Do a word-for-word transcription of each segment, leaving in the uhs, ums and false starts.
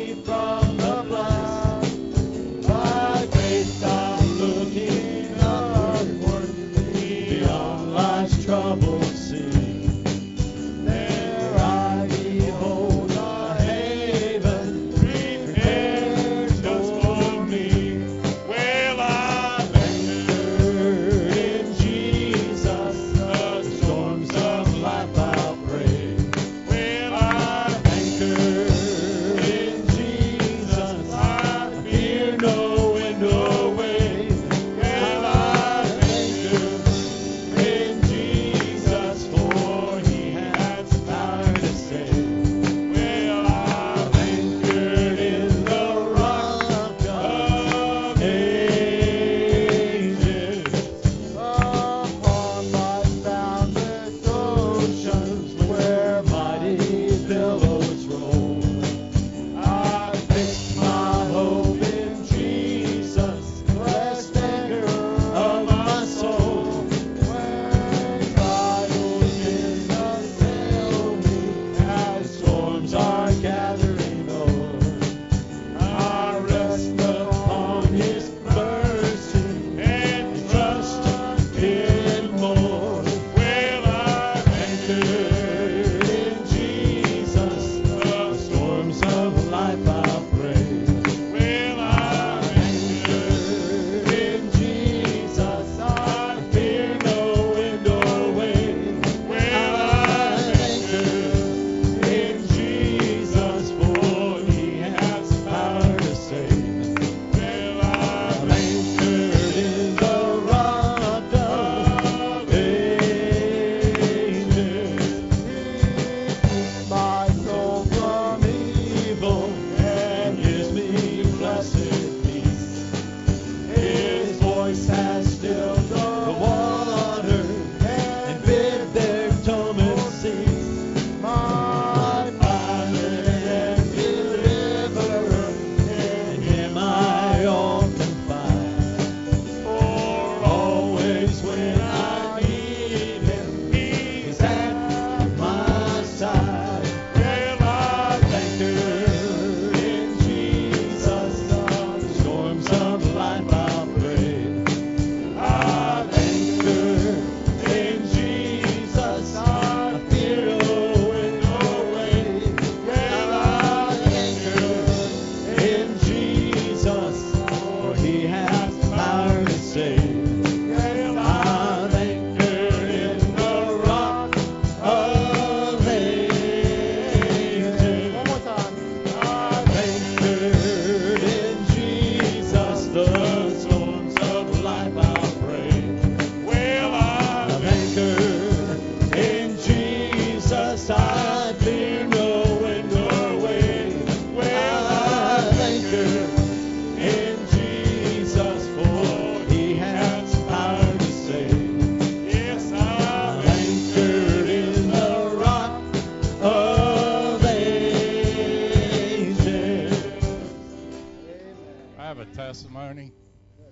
testimony.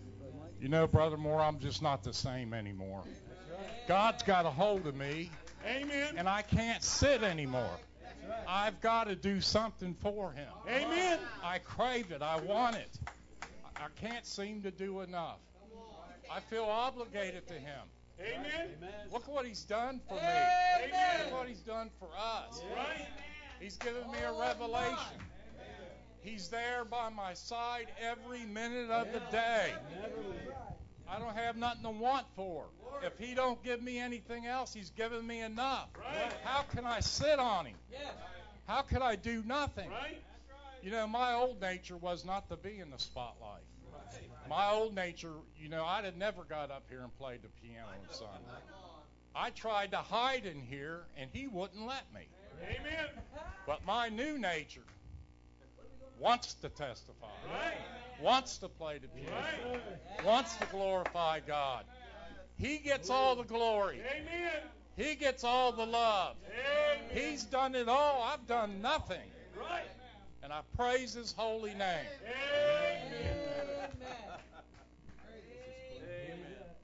You know, Brother Moore, I'm just not the same anymore. God's got a hold of me. Amen. And I can't sit anymore. I've got to do something for him. Amen. I crave it. I want it. I can't seem to do enough. I feel obligated to him. Amen. Look what he's done for me. Amen. Look what he's done for us. Right. He's given me a revelation. He's there by my side every minute of the day. I don't have nothing to want for. If he don't give me anything else, he's given me enough. Right. How can I sit on him? How could I do nothing? Right. You know, my old nature was not to be in the spotlight. My old nature, you know, I'd have never got up here and played the piano and sung. I tried to hide in here, and he wouldn't let me. Amen. But my new nature wants to testify, Right. wants to play the piano, Right. wants to glorify God. He gets all the glory. Amen. He gets all the love. Amen. He's done it all. I've done nothing. Right. And I praise his holy name. Amen.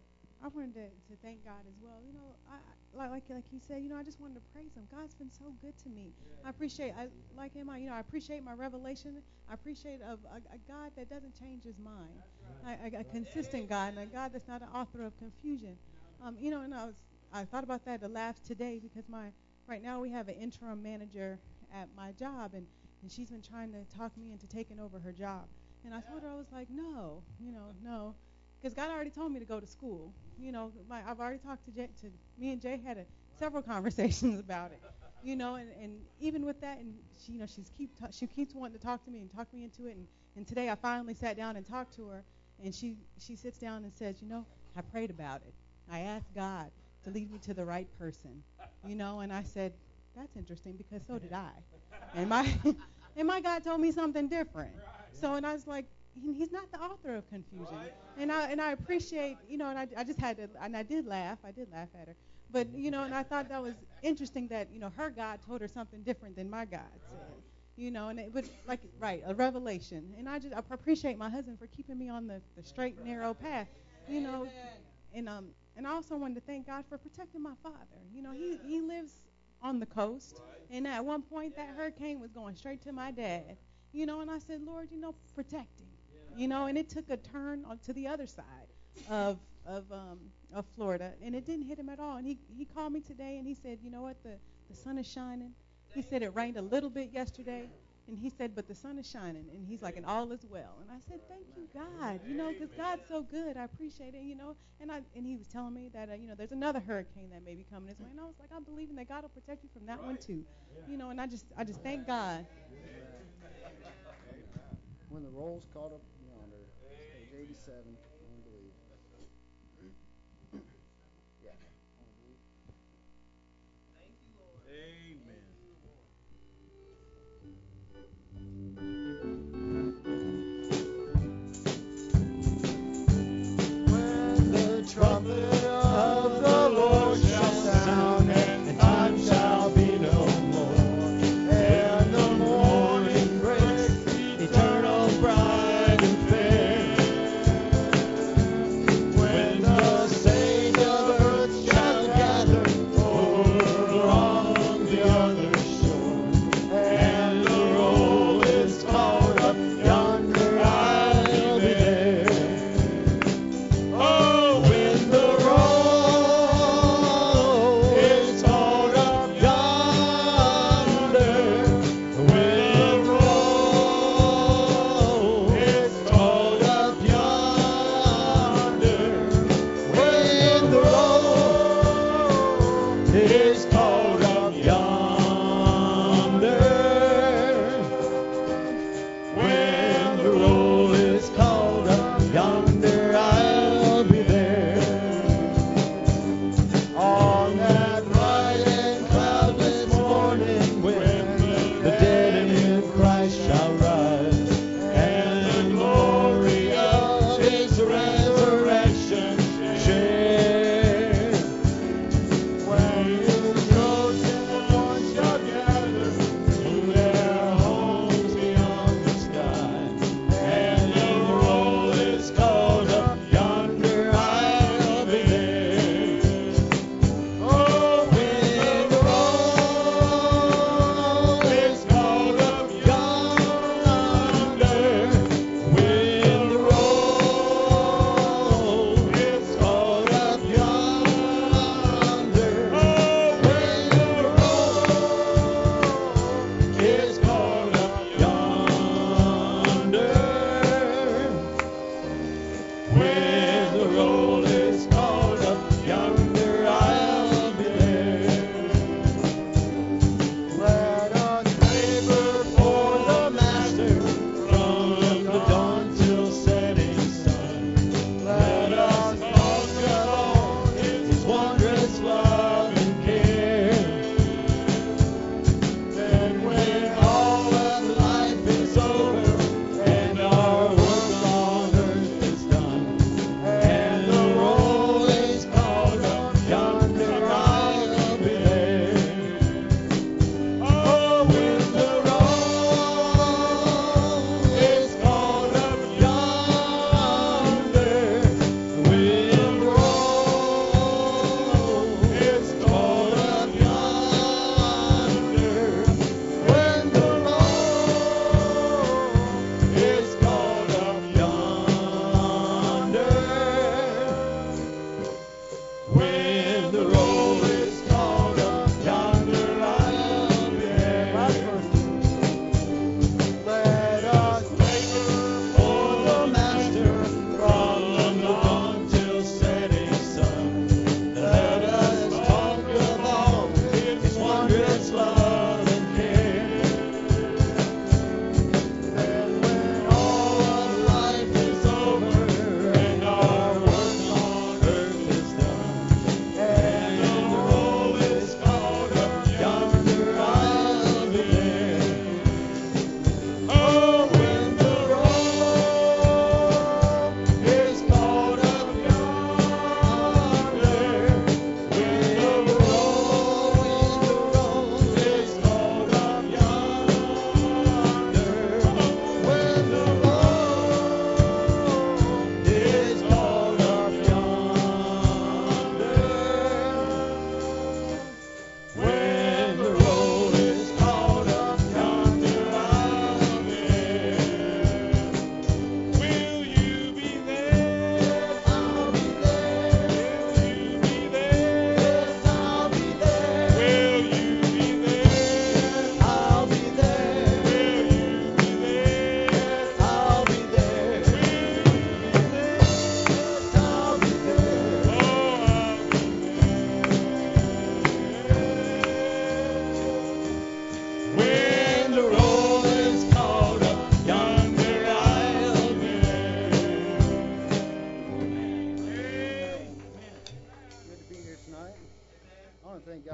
I wanted to, to thank God as well. You know, I like like like he said, you know, I just wanted to praise him. God's been so good to me. I appreciate I like him. I you know I appreciate my revelation. I appreciate a, a, a God that doesn't change his mind. I, a, a consistent God and a God that's not an author of confusion. Um, you know, and I was I thought about that the last today because my right now we have an interim manager at my job and, and she's been trying to talk me into taking over her job. And I told her I was like, no, you know, no. Because God already told me to go to school. You know, my, I've already talked to Jay, to me and Jay had a, several conversations about it. You know, and, and even with that, and she, you know, she's keep ta- she keeps wanting to talk to me and talk me into it. And, and today I finally sat down and talked to her, and she she sits down and says, you know, I prayed about it. I asked God to lead me to the right person. You know, and I said, that's interesting because so did I. And my and my God told me something different. So and I was like. He's not the author of confusion, and I and I appreciate, you know, and I, I just had to, and I did laugh, I did laugh at her, but you know, and I thought that was interesting that you know her God told her something different than my God said, you know, and it was like right a revelation, and I just I appreciate my husband for keeping me on the, the straight and narrow path, you know, and um and I also wanted to thank God for protecting my father, you know, he he lives on the coast, and at one point that hurricane was going straight to my dad, you know, and I said, Lord, you know, protect him. You know, and it took a turn on to the other side of of um, of Florida, and it didn't hit him at all. And he, he called me today, and he said, you know what, the, the sun is shining. He said it rained a little bit yesterday, and he said, but the sun is shining. And he's like, and all is well. And I said, thank you, God, you know, because God's so good. I appreciate it, you know. And I and he was telling me that, uh, you know, there's another hurricane that may be coming this way. And I was like, I'm believing that God will protect you from that one, too. You know, and I just I just thank God. When the roll's caught up yonder, page eighty-seven, I believe. Yeah. Thank you, Lord. Amen. When the trumpet of the Lord shall sound, and time shall be no more, and the morning breaks, eternal bright and fair. When the saints of earth shall gather over on the other shore, and the roll is called up yonder, I'll be there. Oh, when the roll is called up yonder, when the roll is called up yonder, when the roll is called up yonder, when the roll is called up yonder, I'll be there. On that bright and cloudless morning, when the dead in Christ shall rise, and the glory of His resurrection share. When His chosen ones shall gather to their homes beyond the sky,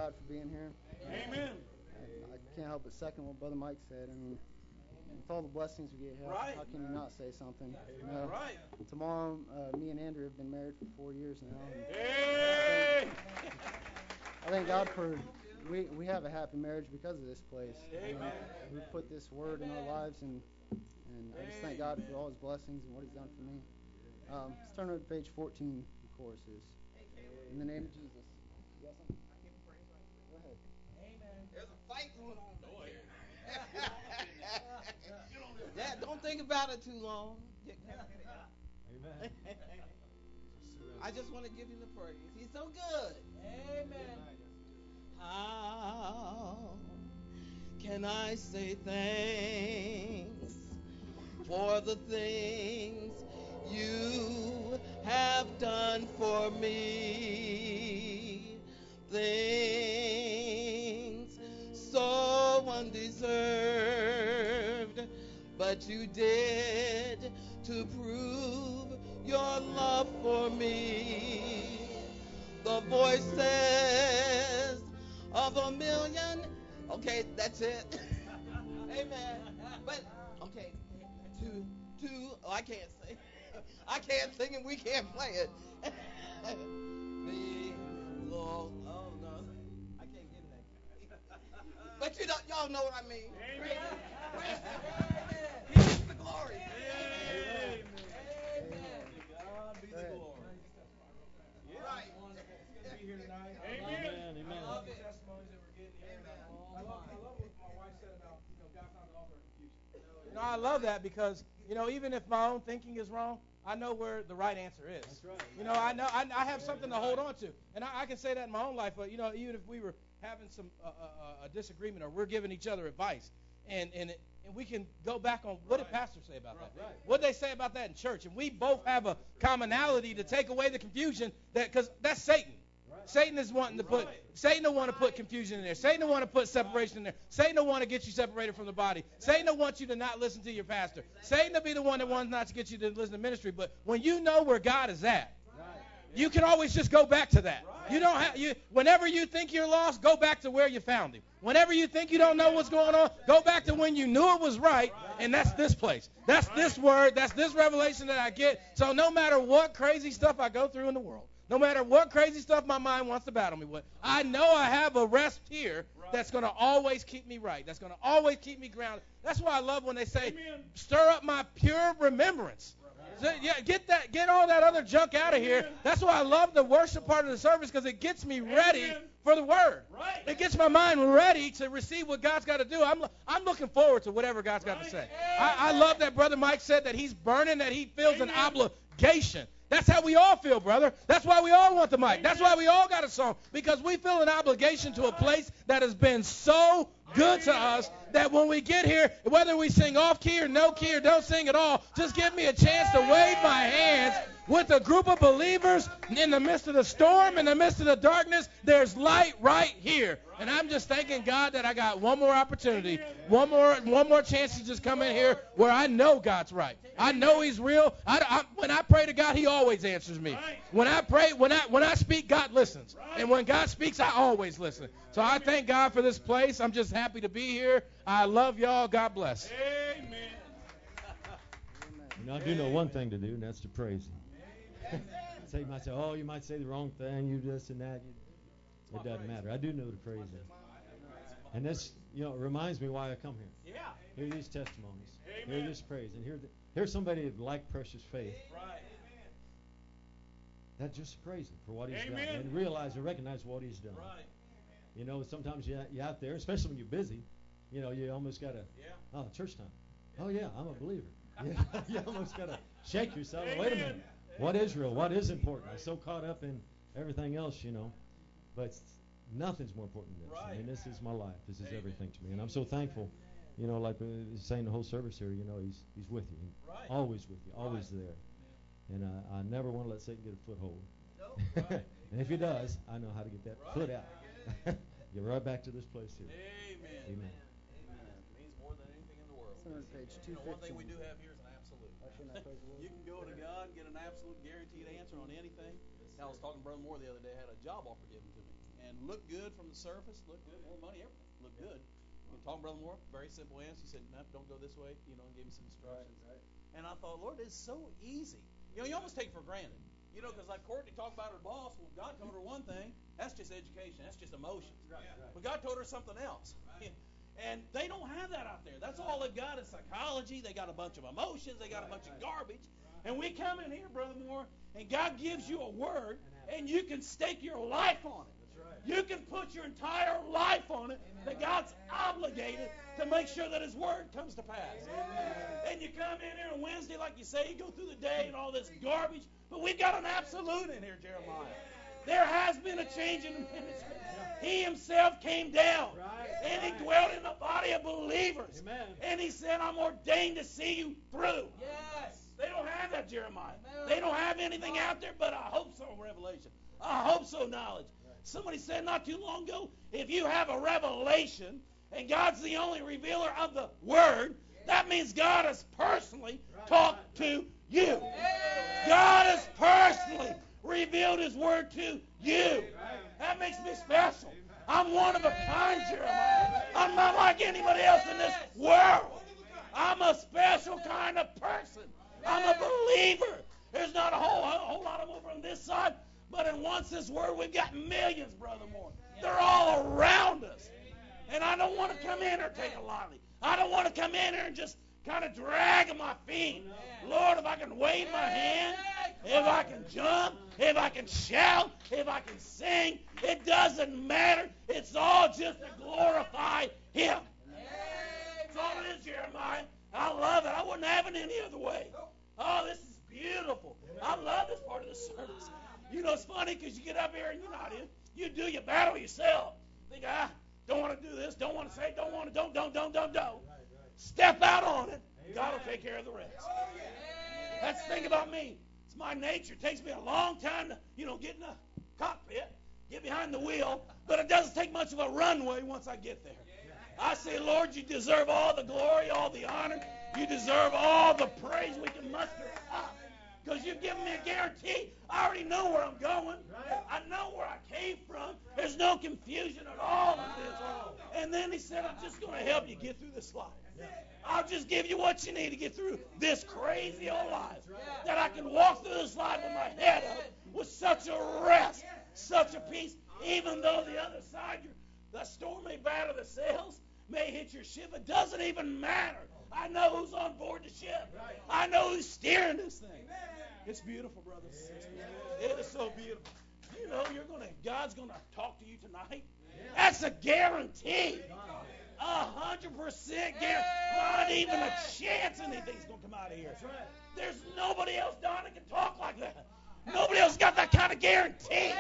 God for being here. Amen. I, I can't help but second what Brother Mike said. I mean, with all the blessings we get here, Right. how can you not say something? You know, Right. tomorrow, uh, me and Andrew have been married for four years now. And Hey! I thank God for we we have a happy marriage because of this place. Amen. We put this word in our lives, and and I just thank God for all His blessings and what He's done for me. Um, let's turn over to page fourteen. The chorus is in the name of Jesus. You got something? Go ahead. There's a fight going on back here. Dad, don't think about it too long. Amen. I just want to give him the praise. He's so good. Amen. How can I say thanks for the things you have done for me? Things so undeserved, but you did to prove your love for me. The voices of a million. Okay, that's it. Amen. But okay, two, two. Oh, I can't sing. I can't sing and we can't play it. The Lord. Oh no, I can't get that. But you don't. Y'all know what I mean. Praise Him. Praise Him. He gets the glory. Amen. Amen. God be the glory. Right. Amen. Amen. Amen. I love it. Testimonies that we're getting here. Amen. I love, I love what my wife said about, you know, God found the author of confusion. You know, I love that because, you know, even if my own thinking is wrong, I know where the right answer is. That's right. You know, I know I, I have something to hold on to, and I, I can say that in my own life. But you know, even if we were having some uh, uh, a disagreement or we're giving each other advice, and and it, and we can go back on what did Pastor say about that? Right. What did they say about that in church? And we both have a commonality to take away the confusion that because that's Satan. Satan is wanting to put, Satan will want to put confusion in there. Satan will want to put separation in there. Satan will want to get you separated from the body. Satan will want you to not listen to your pastor. Satan will be the one that wants not to get you to listen to ministry. But when you know where God is at, you can always just go back to that. You don't have you. Whenever you think you're lost, go back to where you found Him. Whenever you think you don't know what's going on, go back to when you knew it was right, and that's this place. That's this word. That's this revelation that I get. So no matter what crazy stuff I go through in the world, no matter what crazy stuff my mind wants to battle me with, I know I have a rest here that's going to always keep me right. That's going to always keep me grounded. That's why I love when they say, Amen. stir up my pure remembrance. So, yeah, get that, get all that other junk out of here. That's why I love the worship part of the service because it gets me ready Amen. for the word. Right. It gets my mind ready to receive what God's got to do. I'm I'm looking forward to whatever God's got to Right. say. I, I love that Brother Mike said that he's burning, that he feels an Amen. obligation. That's how we all feel, brother. That's why we all want the mic. That's why we all got a song, because we feel an obligation to a place that has been so good to us that when we get here, whether we sing off key or no key or don't sing at all, just give me a chance to wave my hands with a group of believers in the midst of the storm, in the midst of the darkness. There's light right here. And I'm just thanking God that I got one more opportunity, one more one more chance to just come in here where I know God's right. I know He's real. I, I, when I pray to God, He always answers me. When I pray, when I when I speak, God listens. And when God speaks, I always listen. So I thank God for this place. I'm just happy to be here. I love y'all. God bless. Amen. You know, I do know one thing to do, and that's to praise Him. So you might say, oh, you might say the wrong thing, you this and that. It doesn't matter. I do know to praise Him. And this, you know, it reminds me why I come here. Yeah. Hear these testimonies. Amen. Hear this praise. And hear, the, hear somebody like Precious Faith Right. that just praise Him for what He's Amen. done. And realize and recognize what He's done. Right. You know, sometimes you, you're out there, especially when you're busy, you know, you almost got to, Yeah. oh, church time. Oh, yeah, I'm a believer. You, you almost got to shake yourself. Wait a minute. What is real? What is important? I'm so caught up in everything else, you know. But nothing's more important than this. I mean, this is my life. This is everything to me. And I'm so thankful, you know, like we were saying the whole service here, you know, he's he's with you. Right. Always with you. Always Right. there. And I, I never want to let Satan get a foothold. No. And if he does, I know how to get that Right. foot out. Get right back to this place here. Amen. Amen. Amen. It means more than anything in the world. Turn to page You know, one thing we two fifteen. do have here is an absolute. Actually, not praise the Lord. You can go to God and get an absolute guaranteed answer on anything. I was talking to Brother Moore the other day. I had a job offer given to me. and looked good from the surface, looked good, more money, everything, looked good. We were talking to Brother Moore, very simple answer. He said, no, don't go this way, you know, and gave me some instructions. Right, right. And I thought, Lord, it's so easy. You know, you almost take it for granted. You know, because like Courtney talked about her boss, well, God told her one thing. That's just education. That's just emotions. Right, right. But God told her something else. Right. And they don't have that out there. That's all they've got is psychology. They got a bunch of emotions. They got a bunch of garbage. And we come in here, Brother Moore, and God gives you a word, and you can stake your life on it. You can put your entire life on it, that God's obligated to make sure that His Word comes to pass. And you come in here on Wednesday, like you say, you go through the day and all this garbage, but we've got an absolute in here, Jeremiah. There has been a change in the ministry. He Himself came down, and He dwelt in the body of believers. And He said, I'm ordained to see you through. They don't have that, Jeremiah. They don't have anything out there, but I hope so, revelation. I hope so, knowledge. Somebody said not too long ago, if you have a revelation and God's the only revealer of the Word, that means God has personally talked to you. God has personally revealed His Word to you. That makes me special. I'm one of a kind, Jeremiah. I'm not like anybody else in this world. I'm a special kind of person. I'm a believer. There's not a whole, a whole lot of them over on this side. But in once this word, we've got millions, Brother Moore. They're all around us. And I don't want to come in here take it lightly. I don't want to come in here and just kind of drag my feet. Lord, if I can wave my hand, if I can jump, if I can shout, if I can sing, it doesn't matter. It's all just to glorify Him. That's all it is, Jeremiah. I love it. I wouldn't have it any other way. Oh, this is beautiful. I love this part of the service. You know, it's funny because you get up here and you're not in. You do your battle yourself. Think, ah, don't want to do this, don't want to say, don't want to, don't, don't, don't, don't, don't. Step out on it. God will take care of the rest. That's the thing about me. It's my nature. It takes me a long time to, you know, get in the cockpit, get behind the wheel, but it doesn't take much of a runway once I get there. I say, Lord, you deserve all the glory, all the honor. You deserve all the praise we can muster up. Because you've given me a guarantee. I already know where I'm going. I know where I came from. There's no confusion at all in this. And then He said, I'm just going to help you get through this life. I'll just give you what you need to get through this crazy old life. That I can walk through this life with my head up with such a rest, such a peace, even though the other side, the storm may batter the sails, may hit your ship. It doesn't even matter. I know who's on board the ship. I know who's steering this thing. It's beautiful, brothers and sisters. It is so beautiful. You know, you're gonna. God's gonna talk to you tonight. That's a guarantee. A hundred percent guarantee. Not even a chance anything's gonna come out of here. There's nobody else, Don, that can talk like that. Nobody else got that kind of guarantee.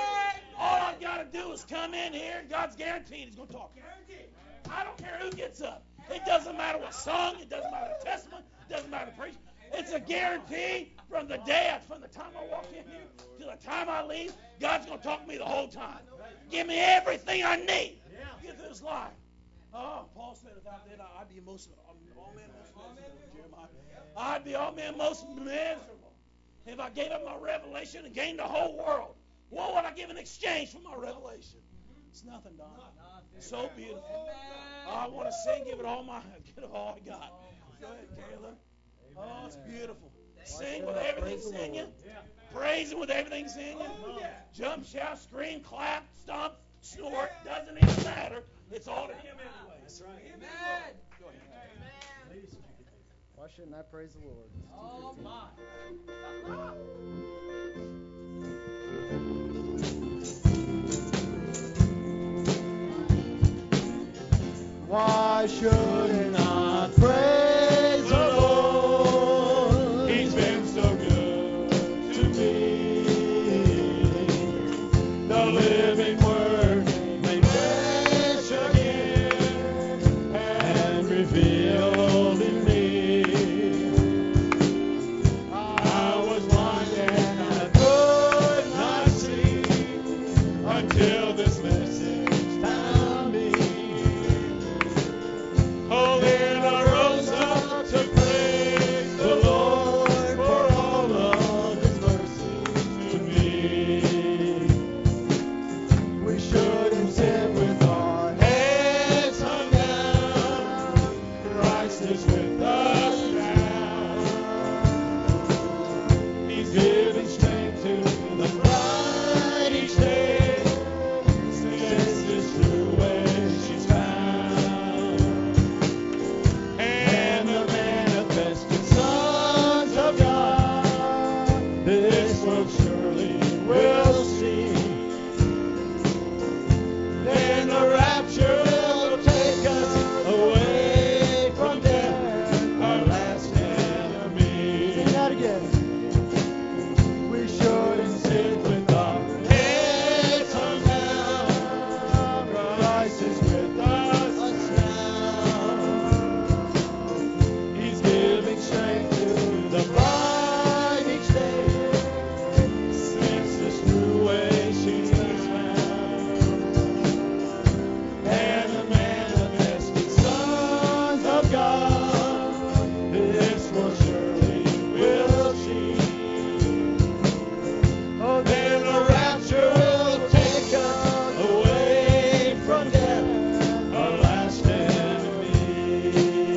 All I've got to do is come in here, and God's guaranteed He's gonna talk. I don't care who gets up. It doesn't matter what song. It doesn't matter the testament. It doesn't matter the preach. It's a guarantee from the day, from the time I walk in here to the time I leave. God's going to talk to me the whole time. Give me everything I need to get through this life. Oh, Paul said, without that, I'd be most all men most miserable, Jeremiah. I'd be all men most miserable if I gave up my revelation and gained the whole world. What would I give in exchange for my revelation? It's nothing, Don. So beautiful. Oh, I want to sing, give it all my, give it all I got. Go ahead, Caleb. Oh, it's beautiful. Sing with everything's in you. Praise Him with everything's in you. Jump, shout, scream, clap, stomp, snort. Doesn't even matter. It's all to Him anyway. That's right. Amen. Go ahead. Why shouldn't I praise the Lord? Oh, my. Why shouldn't I praise the Lord? He's been so good to me. The living Word made flesh again and revealed in me. I was blind and I could not see until this message found me. Oh, again. We shouldn't sit with our heads hung down. Christ is with us now. He's giving strength to the bride each day. Since this true way she's found. And the manifested sons of God, this will surely will she. Oh, then the rapture will take us away from death, our last enemy.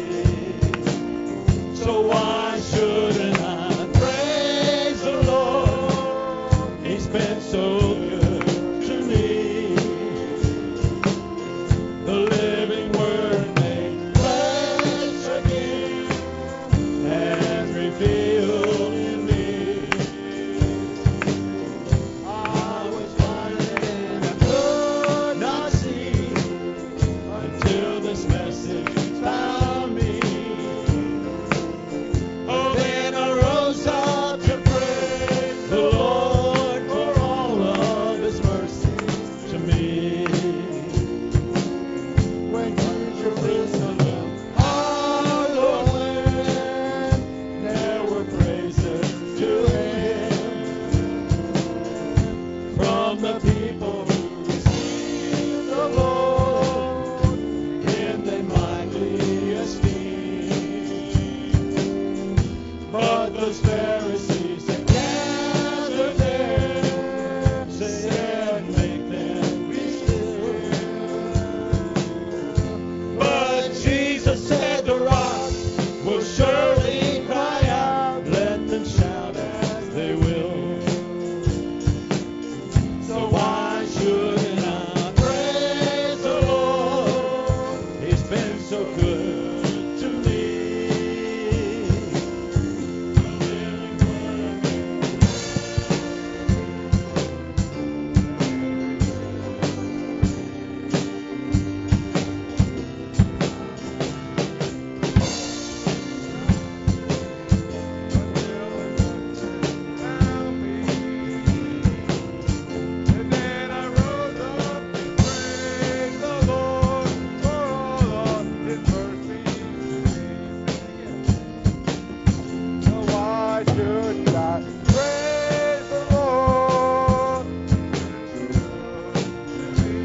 So why shouldn't I praise the Lord? He's been so good to me. The living word made flesh again and revealed in me. I was blinded and I could not see until this message found me. Oh, then I rose up to praise the Lord for all of His mercies to me. When to Jerusalem our Lord went, there were praises to Him from the people who received the Lord in the mighty esteem. But those Pharisees that gathered there said, make them be still. But Jesus said the rocks will surely cry out, let them shout as they will. So why shouldn't I praise the Lord? He's been so good to me. And then I rose up to praise the Lord for all of His mercies to me. So why shouldn't I praise the Lord? He's good to me.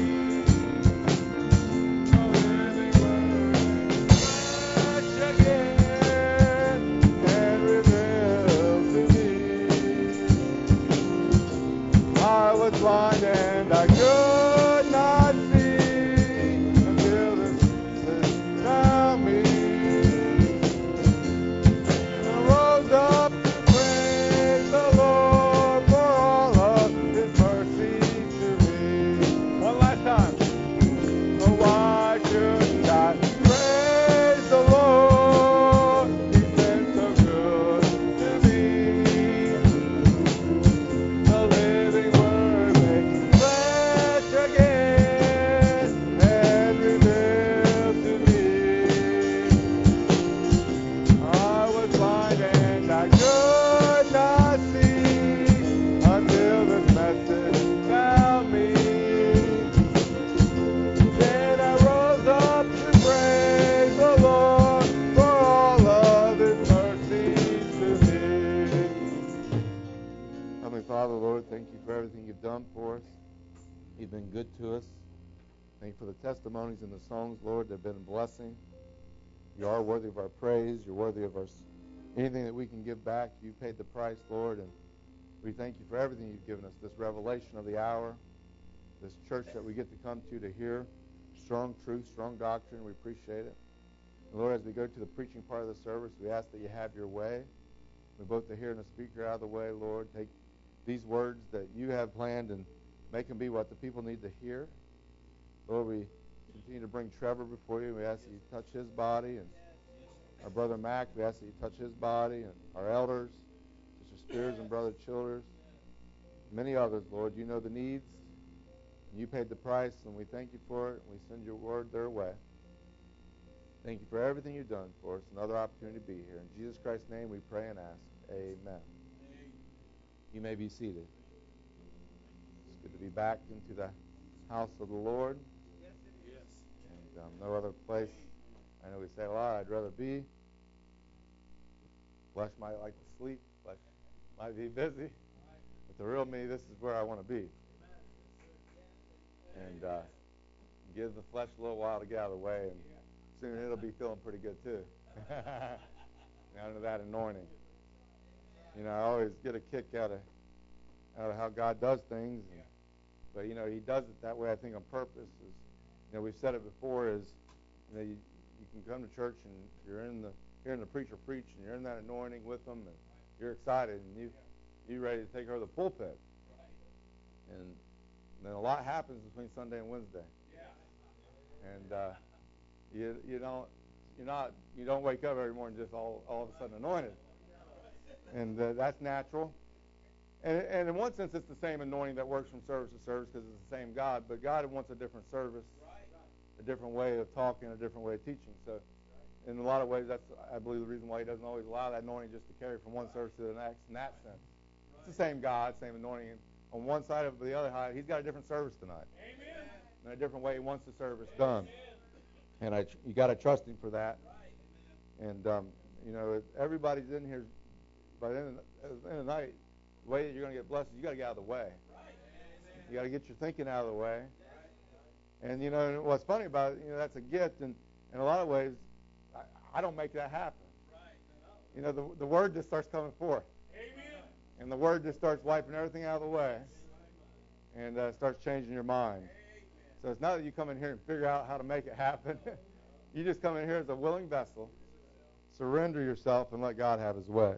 The living word flesh again and revealed to me. I was blind and I could not see until this found me. And I rose up to praise the Lord for all of His mercies to me. One last time. So why shouldn't I praise the Lord? He's been so good to me. The living word made flesh again and revealed to me. I was blind and I could not see until this message found me. Then I rose up to praise the Lord for all of His mercies to me. Heavenly Father, Lord, thank you for everything you've done for us. You've been good to us. Thank you for the testimonies and the songs, Lord, that have been a blessing. You are worthy of our praise. You're worthy of our anything that we can give back. You paid the price, Lord, and we thank you for everything you've given us, this revelation of the hour, this church that we get to come to to hear strong truth, strong doctrine. We appreciate it. And Lord, as we go to the preaching part of the service, we ask that you have your way. We both the hearer and the speaker out of the way, Lord. Take these words that you have planned and make them be what the people need to hear. Lord, we continue to bring Trevor before you. We ask that you touch his body, and our brother Mac, we ask that you touch his body, and our elders, Sister Spears and Brother Childers, many others, Lord. You know the needs. You paid the price, and we thank you for it, and we send your word their way. Thank you for everything you've done for us, another opportunity to be here. In Jesus Christ's name we pray and ask. Amen. You may be seated. It's good to be back into the house of the Lord. And um, no other place. I know we say a lot, I'd rather be. Flesh might like to sleep. Flesh might be busy. But the real me, this is where I want to be. And uh, give the flesh a little while to get out of the way, and soon it'll be feeling pretty good too. Under that anointing. You know, I always get a kick out of out of how God does things. And, but, you know, he does it that way, I think, on purpose. Is, you know, we've said it before, is, you know, you, you can come to church and you're in the hearing the preacher preach, and you're in that anointing with them, and you're excited, and you you ready to take over the pulpit. And, and then a lot happens between Sunday and Wednesday. And uh, you you don't you're not you don't wake up every morning just all all of a sudden anointed. And uh, that's natural. And, and in one sense, it's the same anointing that works from service to service because it's the same God. But God wants a different service, a different way of talking, a different way of teaching. So in a lot of ways, that's, I believe, the reason why he doesn't always allow that anointing just to carry from one service to the next in that sense. It's the same God, same anointing. On one side of the other side, he's got a different service tonight. Amen. And a different way he wants the service done. And I, you got to trust him for that. And, um, you know, everybody's in here. By the end of the, at the end of the night, the way that you're going to get blessed is you got to get out of the way. You got to get your thinking out of the way. And, you know, what's funny about it, you know, that's a gift. And in a lot of ways, I, I don't make that happen. You know, the, the word just starts coming forth. And the word just starts wiping everything out of the way. And uh, starts changing your mind. So it's not that you come in here and figure out how to make it happen. You just come in here as a willing vessel. Surrender yourself and let God have his way.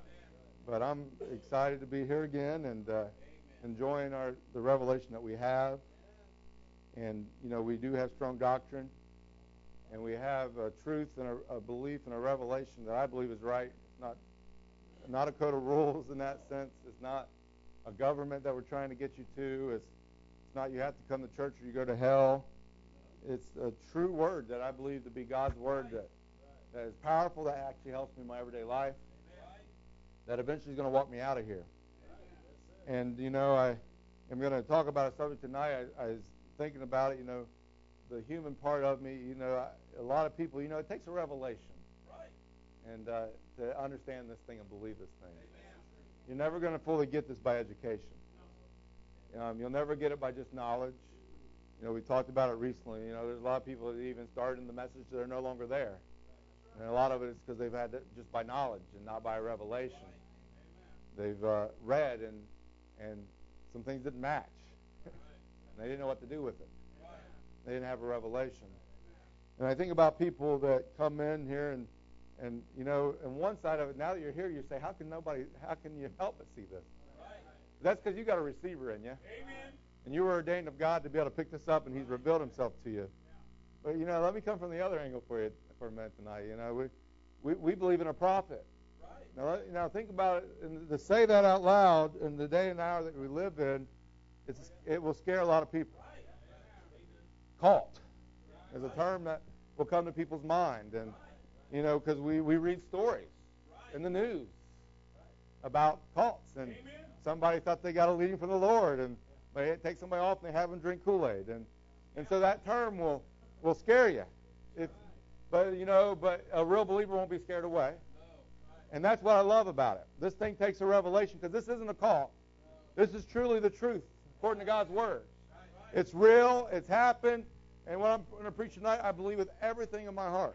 But I'm excited to be here again and uh, enjoying our the revelation that we have. And, you know, we do have strong doctrine. And we have a truth and a, a belief and a revelation that I believe is right. It's not, not a code of rules in that sense. It's not a government that we're trying to get you to. It's, it's not you have to come to church or you go to hell. It's a true word that I believe to be God's word that, that is powerful, that actually helps me in my everyday life, that eventually is going to walk me out of here. And, you know, I am going to talk about a subject tonight. I, I was thinking about it, you know, the human part of me, you know, I, a lot of people, you know, it takes a revelation. And uh, to understand this thing and believe this thing. You're never going to fully get this by education. Um, you'll never get it by just knowledge. You know, we talked about it recently. You know, there's a lot of people that even started in the message that are no longer there. And a lot of it is because they've had it just by knowledge and not by revelation. They've uh, read and and some things didn't match. And they didn't know what to do with it. They didn't have a revelation. And I think about people that come in here and, and you know, on one side of it, now that you're here, you say, how can nobody, how can you help but see this? That's because you got a receiver in you. Amen. And you were ordained of God to be able to pick this up, and he's revealed himself to you. But, you know, let me come from the other angle for you for a minute tonight. You know, we we, we believe in a prophet. Right. Now, now think about it, and to say that out loud in the day and hour that we live in, it's, it will scare a lot of people. Right. Cult is a term that will come to people's mind. And, you know, because we, we read stories in the news about cults. And Amen. Somebody thought they got a leading from the Lord, and they take somebody off and they have them drink Kool-Aid. And, and so that term will, will scare you. If, but, you know, but a real believer won't be scared away. And that's what I love about it. This thing takes a revelation because this isn't a cult. This is truly the truth according to God's Word. It's real. It's happened. And what I'm going to preach tonight, I believe with everything in my heart.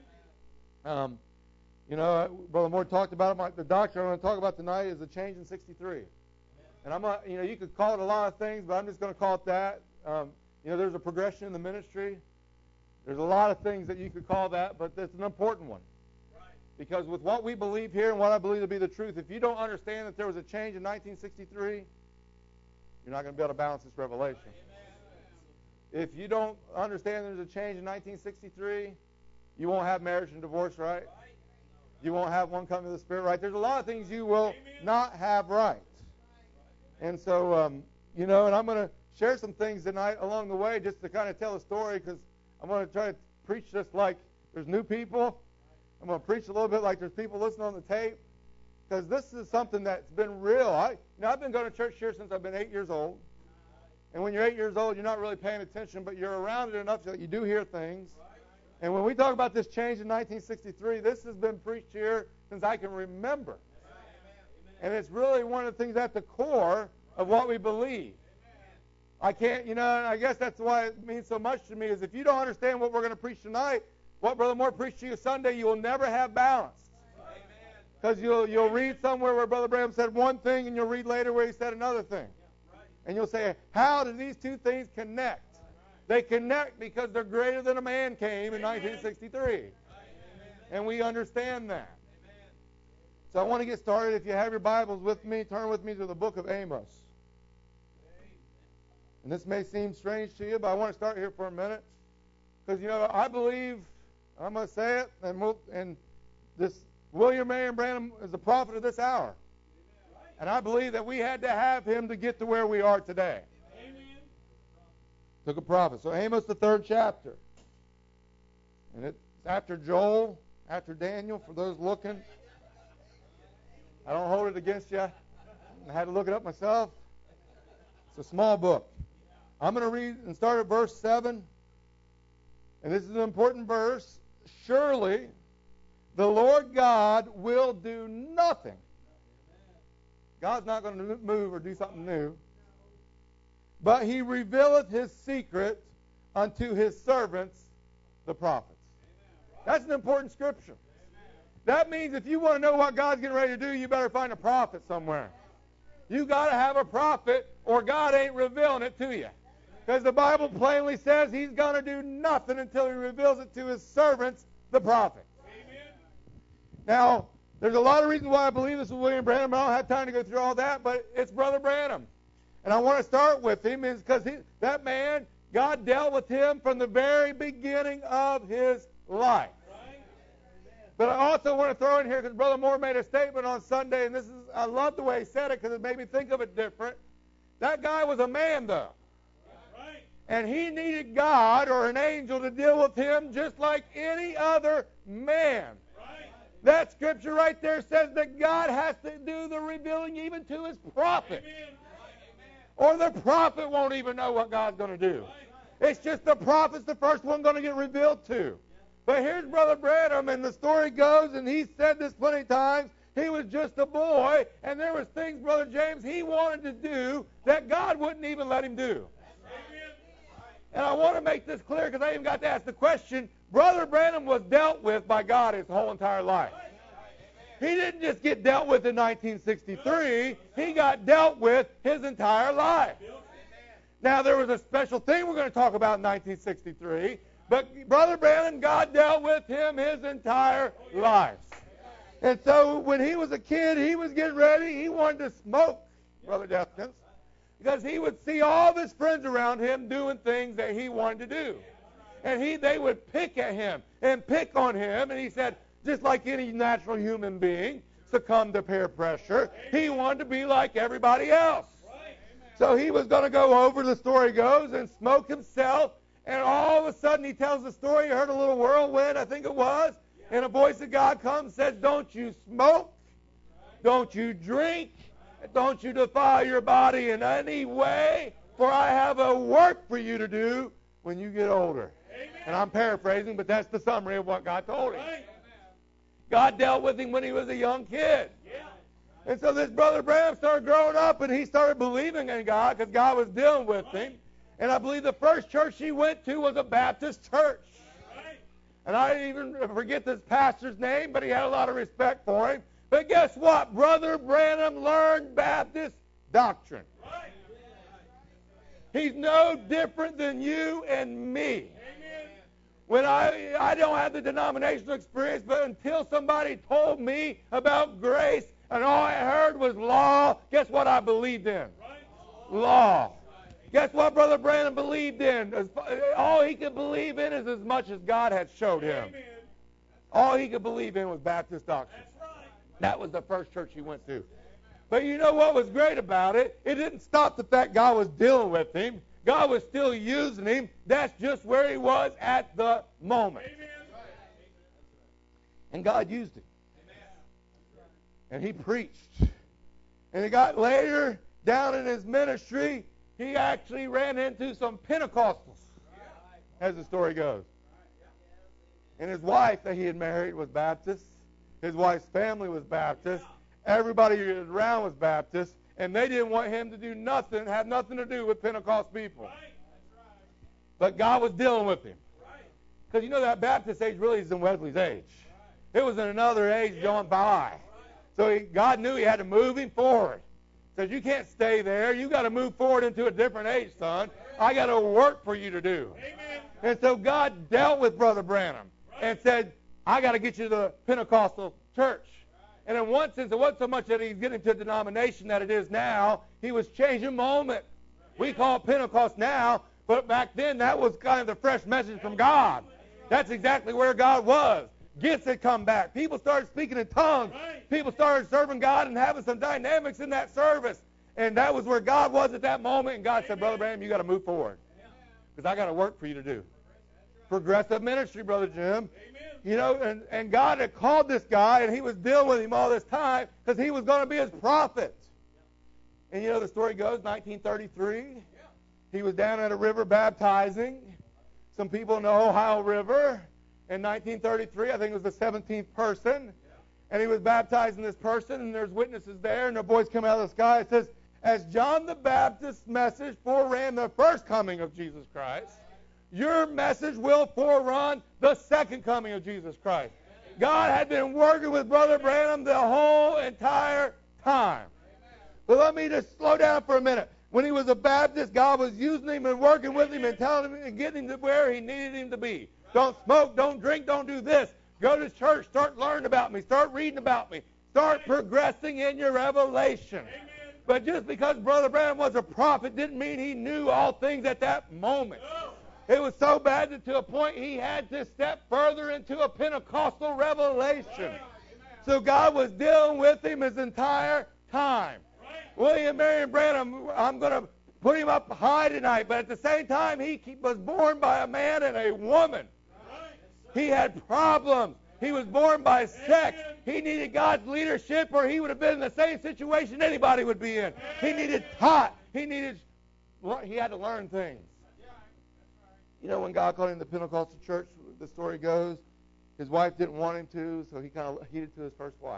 Um, you know, Brother Moore talked about it. My, the doctrine I'm going to talk about tonight is the change in sixty-three. And I'm not, you know, you could call it a lot of things, but I'm just going to call it that. Um, you know, there's a progression in the ministry. There's a lot of things that you could call that, but it's an important one. Because with what we believe here and what I believe to be the truth, if you don't understand that there was a change in nineteen sixty-three, you're not going to be able to balance this revelation. If you don't understand there's a change in nineteen sixty-three, you won't have marriage and divorce right. You won't have one come to the Spirit right. There's a lot of things you will not have right. And so, um, you know, and I'm going to share some things tonight along the way just to kind of tell a story because I'm going to try to preach just like there's new people. I'm going to preach a little bit like there's people listening on the tape. because this is something that's been real. I, you know, I've been going to church here since I've been eight years old. And when you're eight years old, you're not really paying attention, but you're around it enough so that you do hear things. And when we talk about this change in nineteen sixty-three, this has been preached here since I can remember. And it's really one of the things at the core of what we believe. I can't, you know, and I guess that's why it means so much to me, is if you don't understand what we're going to preach tonight, what Brother Moore preached to you Sunday, you will never have balance. Because you'll, you'll read somewhere where Brother Branham said one thing, and you'll read later where he said another thing. And you'll say, how do these two things connect? They connect because they're greater than a man came in nineteen sixty-three. And we understand that. So I want to get started. If you have your Bibles with me, turn with me to the book of Amos. And this may seem strange to you, but I want to start here for a minute. Because, you know, I believe, I'm going to say it, and, we'll, and this William Marion Branham is the prophet of this hour. And I believe that we had to have him to get to where we are today. Amen. Took a prophet. So Amos, the third chapter. And it's after Joel, after Daniel, for those looking. I don't hold it against you. I had to look it up myself. It's a small book. I'm going to read and start at verse seven. And this is an important verse. Surely the Lord God will do nothing. God's not going to move or do something new. But he revealeth his secret unto his servants, the prophets. That's an important scripture. That means if you want to know what God's getting ready to do, you better find a prophet somewhere. You got to have a prophet or God ain't revealing it to you. Because the Bible plainly says he's going to do nothing until he reveals it to his servants, the prophets. Now, there's a lot of reasons why I believe this is William Branham. I don't have time to go through all that, but it's Brother Branham. And I want to start with him is because that man, God dealt with him from the very beginning of his life. Right. But I also want to throw in here, because Brother Moore made a statement on Sunday, and this is, I love the way he said it because it made me think of it different. That guy was a man, though. Right. And he needed God or an angel to deal with him just like any other man. That scripture right there says that God has to do the revealing even to his prophet. Amen. Or the prophet won't even know what God's going to do. It's just the prophet's the first one going to get revealed to. But here's Brother Branham, and the story goes, and he said this plenty of times, he was just a boy, and there was things, Brother James, he wanted to do that God wouldn't even let him do. And I want to make this clear because I even got to ask the question, Brother Branham was dealt with by God his whole entire life. He didn't just get dealt with in nineteen sixty-three. He got dealt with his entire life. Now, there was a special thing we're going to talk about in nineteen sixty-three, but Brother Branham, God dealt with him his entire life. And so when he was a kid, he was getting ready. He wanted to smoke, Brother Deskins, because he would see all of his friends around him doing things that he wanted to do. And he, they would pick at him and pick on him. And he said, just like any natural human being, succumbed to peer pressure, he wanted to be like everybody else. So he was going to go over, the story goes, and smoke himself. And all of a sudden he tells the story, he heard a little whirlwind, I think it was, and a voice of God comes and says, don't you smoke, don't you drink, don't you defile your body in any way, for I have a work for you to do when you get older. Amen. And I'm paraphrasing, but that's the summary of what God told him. Right. God dealt with him when he was a young kid. Yeah. And so this Brother Branham started growing up, and he started believing in God because God was dealing with right. him. And I believe the first church he went to was a Baptist church. Right. And I didn't even forget this pastor's name, but he had a lot of respect for him. But guess what? Brother Branham learned Baptist doctrine. Right. He's no different than you and me. Amen. When I I don't have the denominational experience, but until somebody told me about grace and all I heard was law, guess what I believed in? Right. Law. Guess what Brother Branham believed in? All he could believe in is as much as God had showed him. Amen. All he could believe in was Baptist doctrine. That's right. That was the first church he went to. But you know what was great about it? It didn't stop the fact God was dealing with him. God was still using him. That's just where he was at the moment. Amen. And God used him. and he preached. And it got later down in his ministry, he actually ran into some Pentecostals, as the story goes. And his wife that he had married was Baptist. His wife's family was Baptist. Everybody around was Baptist. And they didn't want him to do nothing, have nothing to do with Pentecost people. But God was dealing with him. Because you know that Baptist age really is in Wesley's age. It was in another age going by. So he, God knew he had to move him forward. He said, you can't stay there. You got to move forward into a different age, son. I got a work for you to do. Amen. And so God dealt with Brother Branham and said, I got to get you to the Pentecostal church. And in one sense, it wasn't so much that he's getting to a denomination that it is now. He was changing moment. We call it Pentecost now, but back then that was kind of the fresh message from God. That's exactly where God was. Gifts had come back. People started speaking in tongues. People started serving God and having some dynamics in that service. And that was where God was at that moment. And God said, Brother Branham, you got to move forward. Because I got a work for you to do. Progressive ministry, Brother Jim. You know, and, and God had called this guy, and he was dealing with him all this time because he was going to be his prophet. And you know, the story goes, nineteen thirty-three, he was down at a river baptizing some people in the Ohio River. In nineteen thirty-three, I think it was the seventeenth person, and he was baptizing this person, and there's witnesses there, and their voice come out of the sky. It says, as John the Baptist's message foreran the first coming of Jesus Christ, your message will forerun the second coming of Jesus Christ. God had been working with Brother Branham the whole entire time. But let me just slow down for a minute. When he was a Baptist, God was using him and working with him and telling him and getting him to where he needed him to be. Don't smoke, don't drink, don't do this. Go to church, start learning about me, start reading about me. Start progressing in your revelation. But just because Brother Branham was a prophet didn't mean he knew all things at that moment. It was so bad that to a point he had to step further into a Pentecostal revelation. So God was dealing with him his entire time. William Marion Branham, I'm going to put him up high tonight, but at the same time, he was born by a man and a woman. He had problems. He was born by sex. He needed God's leadership, or he would have been in the same situation anybody would be in. He needed taught. He needed, he had to learn things. You know, when God called him to the Pentecostal church, the story goes, his wife didn't want him to, so he kind of heeded to his first wife.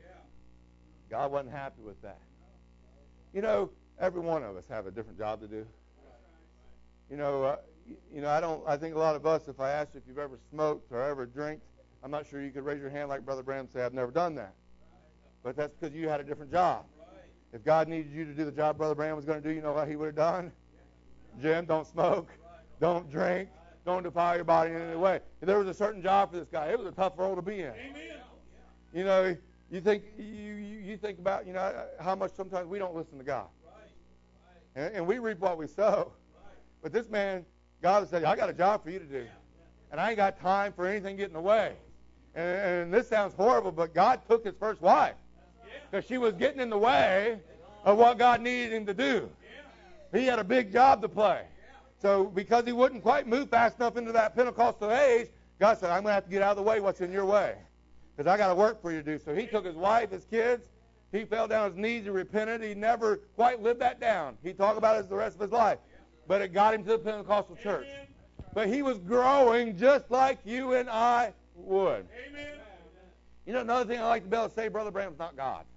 God wasn't happy with that. You know, every one of us have a different job to do. You know, uh, you know, I don't. I think a lot of us, if I asked you if you've ever smoked or ever drank, I'm not sure you could raise your hand like Brother Branham and say, I've never done that. But that's because you had a different job. If God needed you to do the job Brother Branham was going to do, you know what he would have done? Jim, don't smoke, don't drink, don't defile your body in any way. If there was a certain job for this guy, it was a tough role to be in. Amen. You know, you think you, you, you think about, you know, how much sometimes we don't listen to God. And, and we reap what we sow. But this man, God said, I got a job for you to do. And I ain't got time for anything getting in the way. And, and this sounds horrible, but God took his first wife. Because she was getting in the way of what God needed him to do. He had a big job to play. So because he wouldn't quite move fast enough into that Pentecostal age, God said, I'm going to have to get out of the way what's in your way. Because I got a work for you to do. So he took his wife, his kids. He fell down his knees and repented. He never quite lived that down. He talked about it the rest of his life. But it got him to the Pentecostal church. But he was growing just like you and I would. Amen. You know, another thing I like to be able to say, Brother Branham's not God.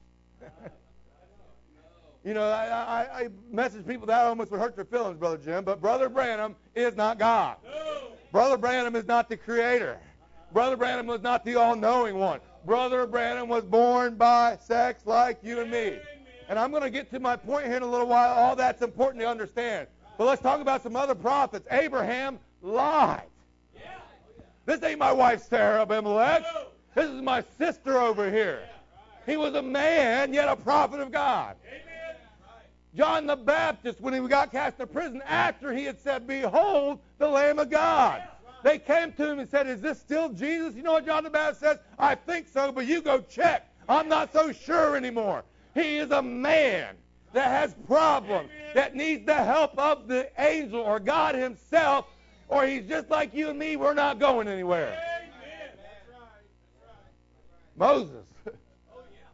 You know, I, I, I message people that almost would hurt their feelings, Brother Jim, but Brother Branham is not God. No. Brother Branham is not the creator. Brother Branham was not the all-knowing one. Brother Branham was born by sex like you and me. And I'm going to get to my point here in a little while. All that's important to understand. But let's talk about some other prophets. Abraham lied. This ain't my wife Sarah Abimelech. This is my sister over here. He was a man, yet a prophet of God. John the Baptist, when he got cast into prison, after he had said, behold, the Lamb of God. They came to him and said, is this still Jesus? You know what John the Baptist says? I think so, but you go check. I'm not so sure anymore. He is a man that has problems, that needs the help of the angel or God himself, or he's just like you and me. We're not going anywhere. Moses.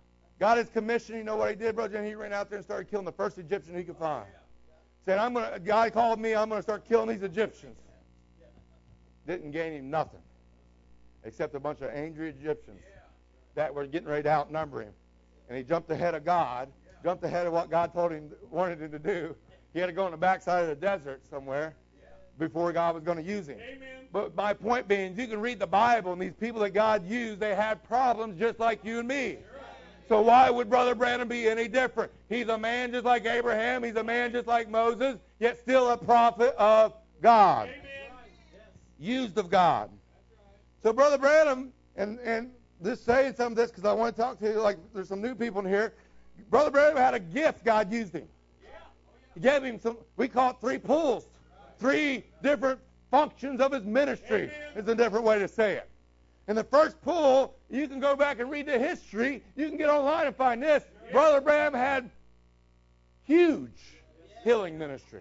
got his commission. You know what he did, Brother Jim? He ran out there and started killing the first Egyptian he could find. Said, I'm gonna, a guy called me, I'm going to start killing these Egyptians. Didn't gain him nothing except a bunch of angry Egyptians that were getting ready to outnumber him. And he jumped ahead of God, jumped ahead of what God told him, wanted him to do. He had to go on the backside of the desert somewhere before God was going to use him. Amen. But my point being, you can read the Bible, and these people that God used, they had problems just like you and me. So why would Brother Branham be any different? He's a man just like Abraham. He's a man just like Moses, yet still a prophet of God. Amen. Used of God. So Brother Branham, and, and just saying some of this because I want to talk to you, like there's some new people in here. Brother Branham had a gift. God used him. He gave him some, we call it three pulls. Three different functions of his ministry. Amen. Is a different way to say it. And the first pull, you can go back and read the history. You can get online and find this. Yeah. Brother Branham had huge yeah. healing ministry.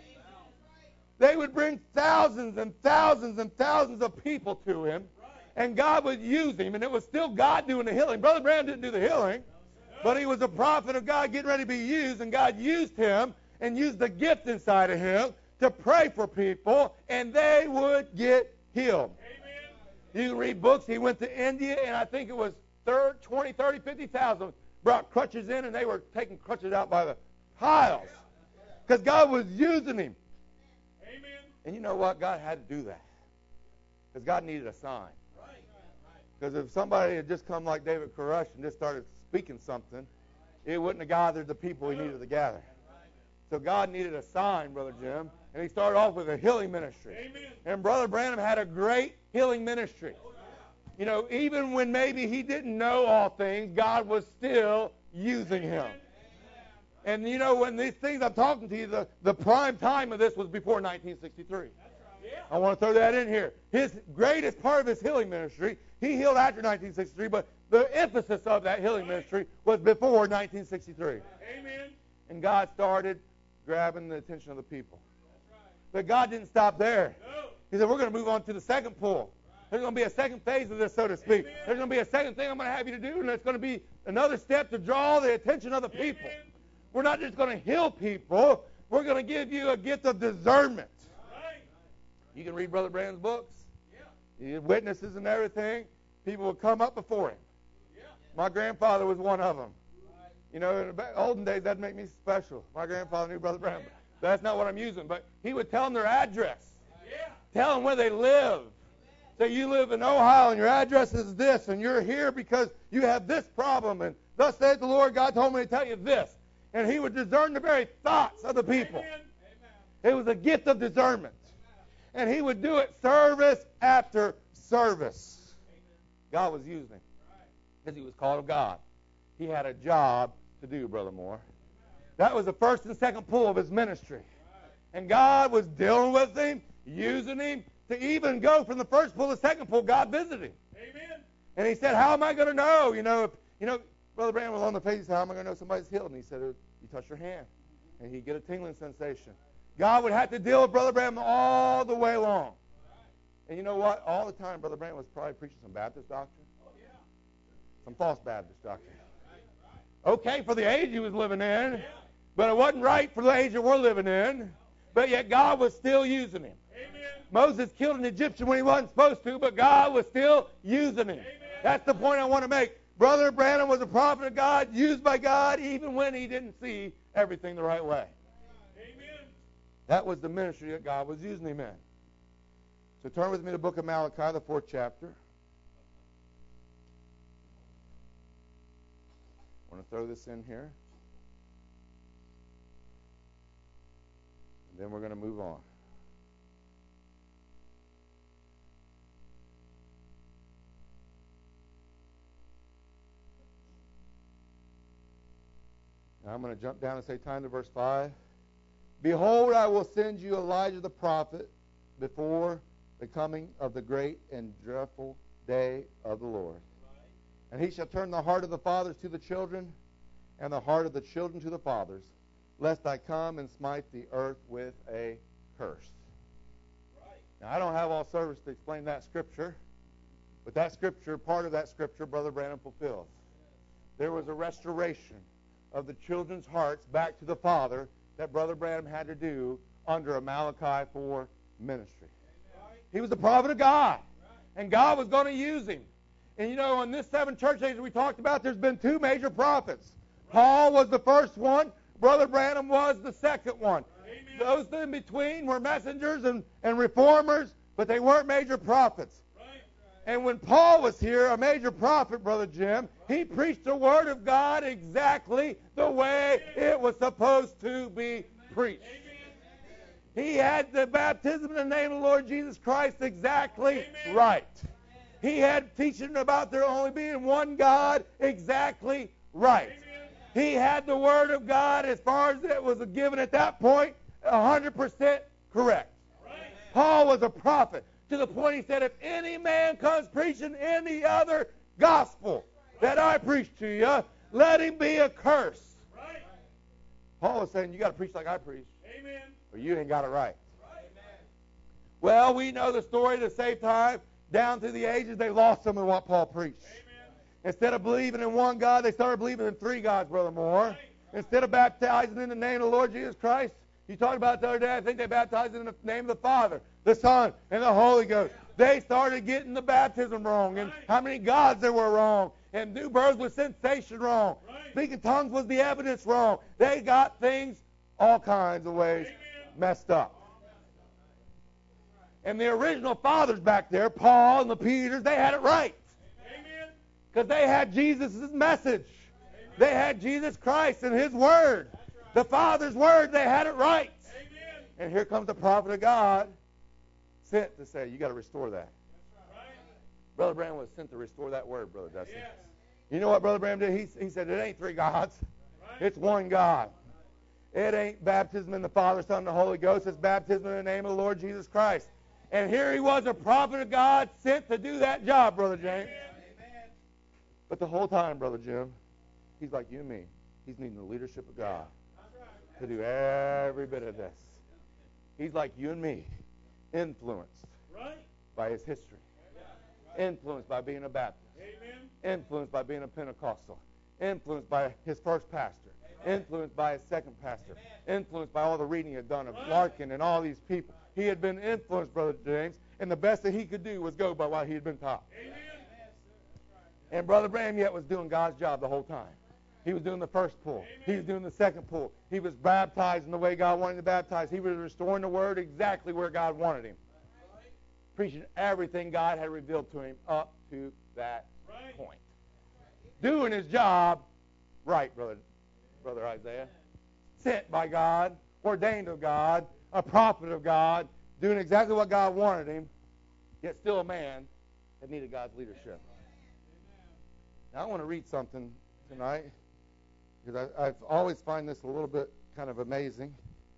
They would bring thousands and thousands and thousands of people to him, and God would use him, and it was still God doing the healing. Brother Branham didn't do the healing, but he was a prophet of God getting ready to be used, and God used him and used the gift inside of him to pray for people, and they would get healed. Amen. You can read books. He went to India, and I think it was twenty, thirty, fifty thousand brought crutches in, and they were taking crutches out by the piles because God was using him. Amen. And you know what? God had to do that because God needed a sign. Because if somebody had just come like David Koresh and just started speaking something, it wouldn't have gathered the people he needed to gather. So God needed a sign, Brother Jim. And he started off with a healing ministry. Amen. And Brother Branham had a great healing ministry. You know, even when maybe he didn't know all things, God was still using him. And you know, when these things I'm talking to you, the, the prime time of this was before nineteen sixty-three. I want to throw that in here. His greatest part of his healing ministry, he healed after nineteen sixty-three, but the emphasis of that healing ministry was before nineteen sixty-three. Amen. And God started grabbing the attention of the people. But God didn't stop there. He said, we're going to move on to the second pull. There's going to be a second phase of this, so to speak. Amen. There's going to be a second thing I'm going to have you to do, and it's going to be another step to draw the attention of the people. Amen. We're not just going to heal people. We're going to give you a gift of discernment. Right. You can read Brother Branham's books. Yeah. He had witnesses and everything. People would come up before him. Yeah. My grandfather was one of them. Right. You know, in the olden days, that'd make me special. My grandfather knew Brother Branham. Yeah. That's not what I'm using. But he would tell them their address. Yeah. Tell them where they live. Say, you live in Ohio, and your address is this, and you're here because you have this problem, and thus saith the Lord, God told me to tell you this. And he would discern the very thoughts of the people. Amen. It was a gift of discernment. And he would do it service after service. God was using him because he was called of God. He had a job to do, Brother Moore. That was the first and second pull of his ministry. And God was dealing with him, using him, to even go from the first pull to the second pull. God visited him. Amen. And he said, how am I going to know? You know, if, you know, Brother Branham was on the face. He said, how am I going to know somebody's healed? And he said, you touch your hand. And he'd get a tingling sensation. God would have to deal with Brother Branham all the way long. And you know what? All the time, Brother Branham was probably preaching some Baptist doctrine. Some false Baptist doctrine. Okay for the age he was living in, but it wasn't right for the age that we're living in. But yet God was still using him. Amen. Moses killed an Egyptian when he wasn't supposed to, but God was still using him. Amen. That's the point I want to make. Brother Branham was a prophet of God, used by God, even when he didn't see everything the right way. Amen. That was the ministry that God was using him in. So turn with me to the book of Malachi, the fourth chapter. I want to throw this in here. And then we're going to move on. Now I'm going to jump down and say time to verse five. Behold, I will send you Elijah the prophet before the coming of the great and dreadful day of the Lord. And he shall turn the heart of the fathers to the children, and the heart of the children to the fathers, lest I come and smite the earth with a curse. Now, I don't have all service to explain that scripture, but that scripture, part of that scripture, Brother Branham fulfills. there was a restoration of the children's hearts back to the Father that Brother Branham had to do under a Malachi four ministry. He was the prophet of God, and God was going to use him. And you know, in this seven church ages we talked about, there's been two major prophets. Paul was the first one. Brother Branham was the second one. Amen. Those in between were messengers and, and reformers, but they weren't major prophets. Right. And when Paul was here, a major prophet, Brother Jim, he preached the Word of God exactly the way it was supposed to be preached. Amen. He had the baptism in the name of the Lord Jesus Christ exactly Amen. Right. He had teaching about there only being one God exactly right. Amen. He had the Word of God as far as it was given at that point, one hundred percent correct. Right. Paul was a prophet to the point he said, if any man comes preaching any other gospel that I preach to you, let him be accursed. Right. Paul was saying, you got to preach like I preach, Amen. Or you ain't got it right. Right. Well, we know the story to save time. Down through the ages, they lost some of what Paul preached. Amen. Instead of believing in one God, they started believing in three gods, Brother Moore. Right. Instead of baptizing in the name of the Lord Jesus Christ, you talked about it the other day, I think they baptized in the name of the Father, the Son, and the Holy Ghost. They started getting the baptism wrong, and how many gods there were wrong, and new birth was sensation wrong. Right. Speaking tongues was the evidence wrong. They got things all kinds of ways Amen. Messed up. And the original fathers back there, Paul and the Peters, they had it right. Because they had Jesus' message. Amen. They had Jesus Christ and His Word. Right. The Father's Word, they had it right. Amen. And here comes the prophet of God sent to say, you got to restore that. Right. Brother Branham was sent to restore that Word, Brother Dustin. Yes. You know what Brother Branham did? He, he said, it ain't three gods. Right. It's one God. It ain't baptism in the Father, Son, and the Holy Ghost. It's baptism in the name of the Lord Jesus Christ. And here he was, a prophet of God, sent to do that job, Brother James. Amen. But the whole time, Brother Jim, he's like you and me. He's needing the leadership of God to do every bit of this. He's like you and me, influenced by his history, influenced by being a Baptist, influenced by being a Pentecostal, influenced by his first pastor, influenced by his second pastor, influenced by all the reading he had done of Larkin and all these people. He had been influenced, Brother James, and the best that he could do was go by what he had been taught. Amen. And Brother Branham yet was doing God's job the whole time. He was doing the first pull. Amen. He was doing the second pull. He was baptizing the way God wanted him to baptize. He was restoring the Word exactly where God wanted him. Right. Preaching everything God had revealed to him up to that right. point. Doing his job right, Brother, Brother Isaiah. Sent by God, ordained of God, a prophet of God, doing exactly what God wanted him, yet still a man that needed God's leadership. Now, I want to read something tonight, because I, I've always find this a little bit kind of amazing.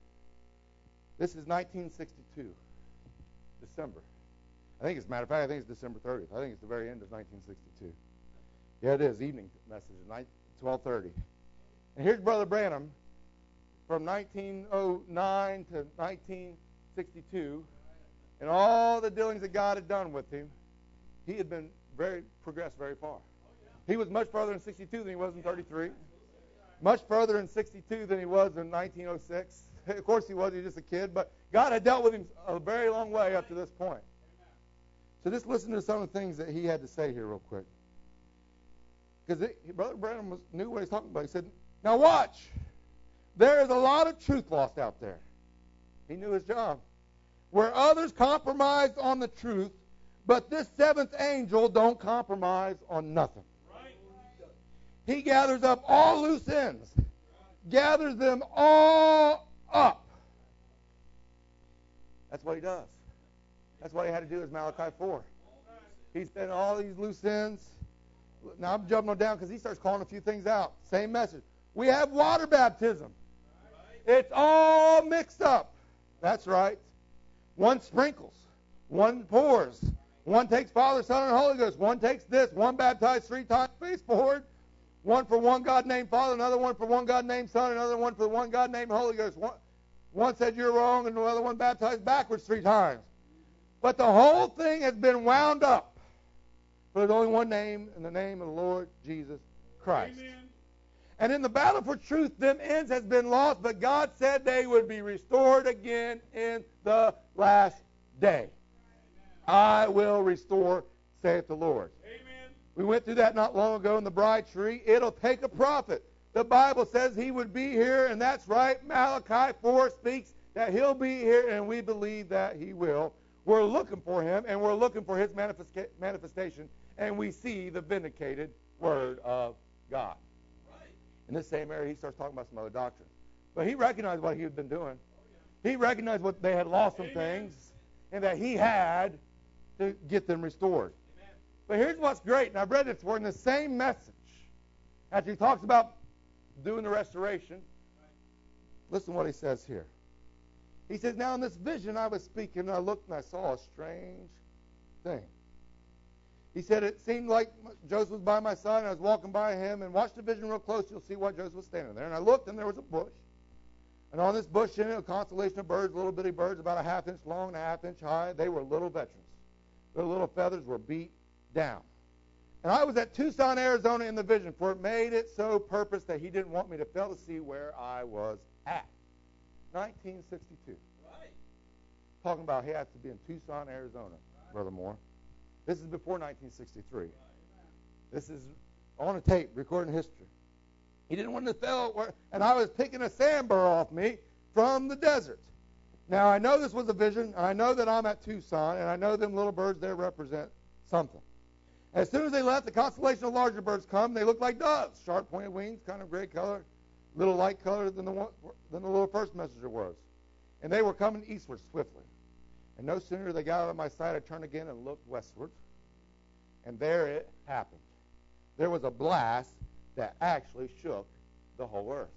This is nineteen sixty-two, December. I think, as a matter of fact, I think it's December thirtieth. I think it's the very end of nineteen sixty-two. Yeah, it is, evening message, twelve thirty. And here's Brother Branham from nineteen oh nine to nineteen sixty-two, and all the dealings that God had done with him. He had been very progressed very far. He was much further in sixty-two than he was in thirty-three. Much further in sixty-two than he was in nineteen oh six. Of course he was, he was just a kid, but God had dealt with him a very long way up to this point. So just listen to some of the things that he had to say here real quick. Because Brother Branham was, knew what he was talking about. He said, now watch. There is a lot of truth lost out there. He knew his job. Where others compromised on the truth, but this seventh angel don't compromise on nothing. He gathers up all loose ends, gathers them all up. That's what he does. That's what he had to do as Malachi four. He said all these loose ends. Now I'm jumping on down because he starts calling a few things out. Same message. We have water baptism. It's all mixed up. That's right. One sprinkles. One pours. One takes Father, Son, and Holy Ghost. One takes this. One baptized three times face forward. One for one God named Father, another one for one God named Son, another one for one God named Holy Ghost. One, one said you're wrong, and the other one baptized backwards three times. But the whole thing has been wound up. But there's only one name, in the name of the Lord Jesus Christ. Amen. And in the battle for truth, them ends has been lost, but God said they would be restored again in the last day. I will restore, saith the Lord. Amen. We went through that not long ago in the bride tree. It'll take a prophet. The Bible says he would be here, and that's right. Malachi four speaks that he'll be here, and we believe that he will. We're looking for him, and we're looking for his manifesta- manifestation, and we see the vindicated word of God. Right. In this same area, he starts talking about some other doctrines. But he recognized what he had been doing. He recognized what they had lost some Amen. things, and that he had to get them restored. Amen. But here's what's great, and I've read this before in the same message. After he talks about doing the restoration, listen to what he says here. He says, now in this vision I was speaking, and I looked and I saw a strange thing. He said, it seemed like Joseph was by my side, and I was walking by him, and watch the vision real close, you'll see why Joseph was standing there. And I looked, and there was a bush. And on this bush in it, a constellation of birds, little bitty birds, about a half inch long and a half inch high. They were little veterans. Their little feathers were beat down. And I was at Tucson, Arizona in the vision, for it made it so purpose that he didn't want me to fail to see where I was at. nineteen sixty-two. Right. Talking about he has to be in Tucson, Arizona, right. Brother Moore. This is before nineteen sixty-three. Right. This is on a tape, recording history. He didn't want to fail, where, and I was picking a sand burr off me from the desert. Now, I know this was a vision. I know that I'm at Tucson, and I know them little birds there represent something. As soon as they left, the constellation of larger birds come. They look like doves, sharp pointed wings, kind of gray color, little light color than the one, than the little first messenger was. And they were coming eastward swiftly. And no sooner they got out of my sight, I turned again and looked westward. And there it happened. There was a blast that actually shook the whole earth.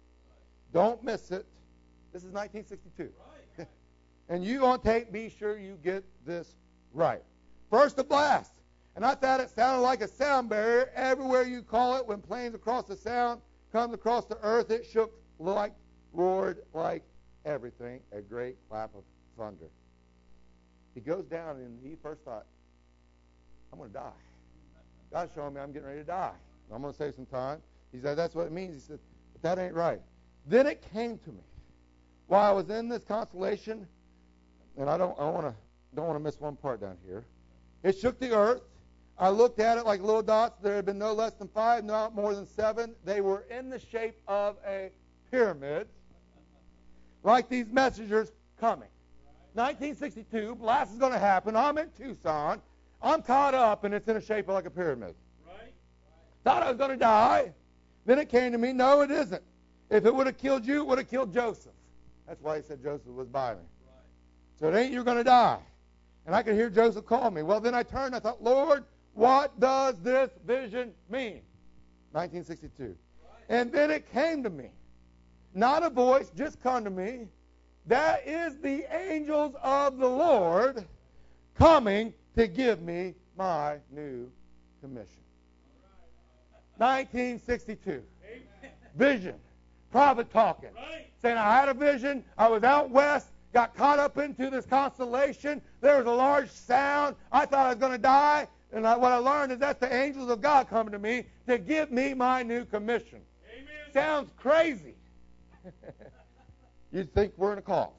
Don't miss it. This is nineteen sixty-two. Right. And you on tape, be sure you get this right. First, a blast. And I thought it sounded like a sound barrier. Everywhere you call it, when planes across the sound comes across the earth, it shook like, roared like everything, a great clap of thunder. He goes down, and he first thought, I'm going to die. God's showing me I'm getting ready to die. I'm going to save some time. He said, that's what it means. He said, but that ain't right. Then it came to me. While I was in this constellation, and I don't I want to don't want to miss one part down here. It shook the earth. I looked at it like little dots. There had been no less than five, not more than seven. They were in the shape of a pyramid, like these messengers coming. nineteen sixty-two, blast is going to happen. I'm in Tucson. I'm caught up, and it's in a shape like a pyramid. Right. Thought I was going to die. Then it came to me, no, it isn't. If it would have killed you, it would have killed Joseph. That's why he said Joseph was by me. Right. So it ain't you're going to die. And I could hear Joseph call me. Well, then I turned. I thought, Lord, what does this vision mean? nineteen sixty-two. Right. And then it came to me. Not a voice, just come to me. That is the angels of the Lord coming to give me my new commission. nineteen sixty-two. Amen. Vision. Prophet talking. Right. Saying I had a vision. I was out west. Got caught up into this constellation. There was a large sound. I thought I was going to die. And I, what I learned is that's the angels of God coming to me to give me my new commission. Amen. Sounds crazy. You'd think we're in a cult.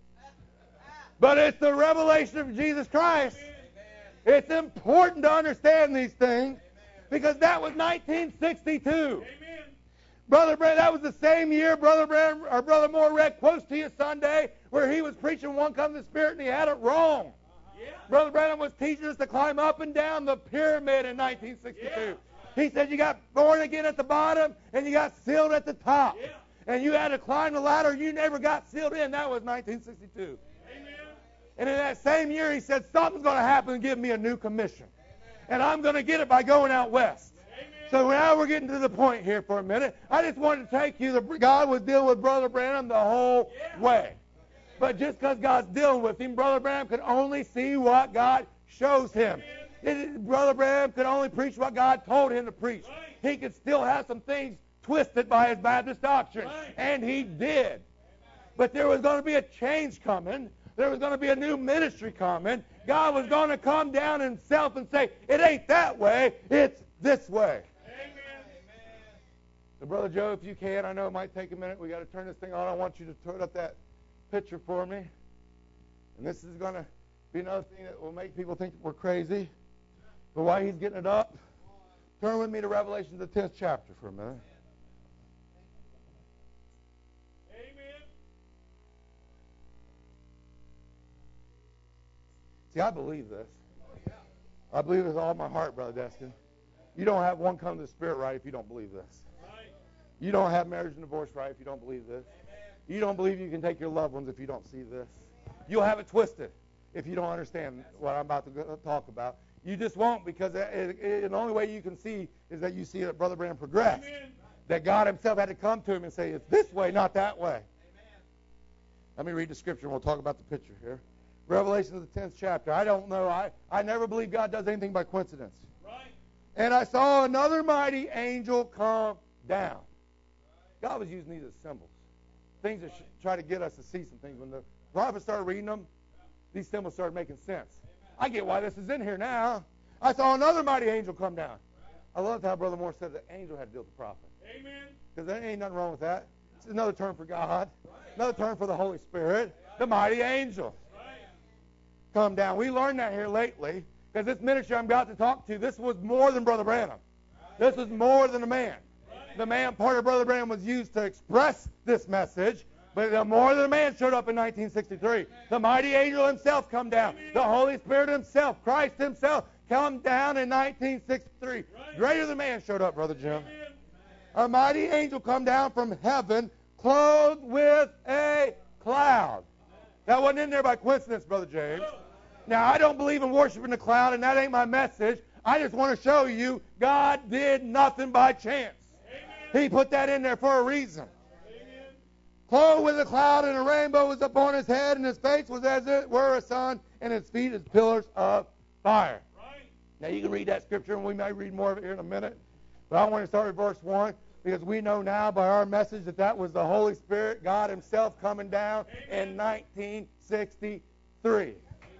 But it's the revelation of Jesus Christ. Amen. It's important to understand these things because that was nineteen sixty-two. Amen. Brother Branham, that was the same year Brother Branham, or Brother Moore read quotes to you Sunday where he was preaching one come to the Spirit and he had it wrong. Yeah. Brother Branham was teaching us to climb up and down the pyramid in nineteen sixty-two. Yeah. He said you got born again at the bottom and you got sealed at the top. Yeah. And you had to climb the ladder. You never got sealed in. That was nineteen sixty-two. Amen. And in that same year, he said, something's going to happen and give me a new commission. And I'm going to get it by going out west. Amen. So now we're getting to the point here for a minute. I just wanted to take you, the, God was dealing with Brother Branham the whole Yeah. way. But just because God's dealing with him, Brother Branham could only see what God shows him. It, Brother Branham could only preach what God told him to preach. Right. He could still have some things twisted by his Baptist doctrine. Right. And he did. But there was going to be a change coming. There was going to be a new ministry coming. God was going to come down himself and say, it ain't that way, it's this way. Amen. So, Brother Joe, if you can, I know it might take a minute. We got to turn this thing on. I want you to put up that picture for me. And this is going to be another thing that will make people think we're crazy. But while he's getting it up, turn with me to Revelation, the tenth chapter for a minute. Amen. See, I believe this. I believe with all my heart, Brother Deskin. You don't have one come to the Spirit right if you don't believe this. You don't have marriage and divorce right if you don't believe this. You don't believe you can take your loved ones if you don't see this. You'll have it twisted if you don't understand what I'm about to go- talk about. You just won't, because it, it, it, the only way you can see is that you see that Brother Branham progressed. Amen. That God himself had to come to him and say, it's this way, not that way. Amen. Let me read the scripture and we'll talk about the picture here. Revelation of the tenth chapter. I don't know. I, I never believe God does anything by coincidence. Right. And I saw another mighty angel come down. God was using these as symbols. Things that should try to get us to see some things. When the prophets started reading them, these symbols started making sense. I get why this is in here now. I saw another mighty angel come down. I loved how Brother Moore said the angel had to deal with the prophet. Amen. Because there ain't nothing wrong with that. It's another term for God. Another term for the Holy Spirit. The mighty angel. Come down. We learned that here lately. Because this ministry I'm about to talk to, this was more than Brother Branham. This was more than a man. The man, part of Brother Branham, was used to express this message. But more than a man showed up in nineteen sixty-three. The mighty angel himself come down. The Holy Spirit himself, Christ himself, come down in nineteen sixty-three. Greater than man showed up, Brother Jim. A mighty angel come down from heaven, clothed with a cloud. That wasn't in there by coincidence, Brother James. Now, I don't believe in worshiping the cloud, and that ain't my message. I just want to show you God did nothing by chance. Amen. He put that in there for a reason. Amen. Clothed with a cloud, and a rainbow was upon his head, and his face was as it were a sun, and his feet as pillars of fire. Right. Now, you can read that scripture, and we may read more of it here in a minute. But I want to start with verse one, because we know now by our message that that was the Holy Spirit, God himself, coming down Amen. In nineteen sixty-three.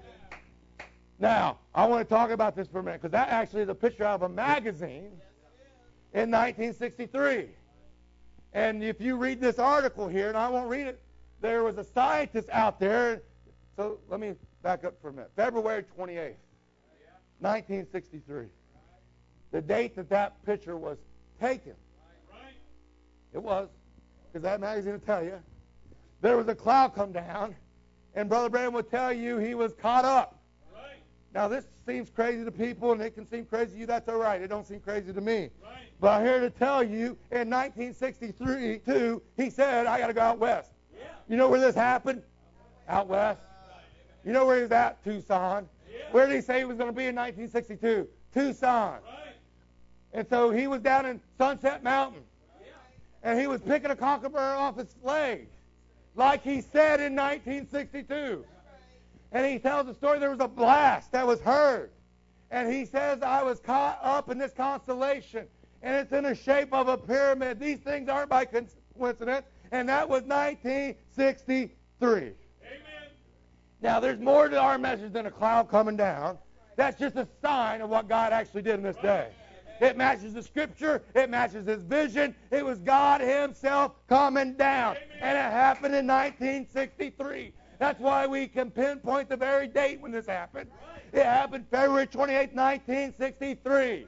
Now, I want to talk about this for a minute, because that actually is a picture out of a magazine in nineteen sixty-three. And if you read this article here, and I won't read it, there was a scientist out there. So let me back up for a minute. February twenty-eighth, nineteen sixty-three. The date that that picture was taken. It was, because that magazine will tell you. There was a cloud come down, and Brother Branham would tell you he was caught up. Now, this seems crazy to people, and it can seem crazy to you. That's all right. It don't seem crazy to me. Right. But I'm here to tell you, in nineteen sixty-three, too, he said, I got to go out west. Yeah. You know where this happened? Out west. You know where he was at? Tucson. Yeah. Where did he say he was going to be in nineteen sixty-two? Tucson. Right. And so he was down in Sunset Mountain. Yeah. And he was picking a kookaburra off his leg, like he said in nineteen sixty-two. And he tells the story, there was a blast that was heard. And he says, I was caught up in this constellation, and it's in the shape of a pyramid. These things aren't by coincidence. And that was nineteen sixty-three. Amen. Now, there's more to our message than a cloud coming down. That's just a sign of what God actually did in this day. It matches the Scripture. It matches his vision. It was God himself coming down. And it happened in nineteen sixty-three. That's why we can pinpoint the very date when this happened. It happened February twenty-eighth, nineteen sixty-three.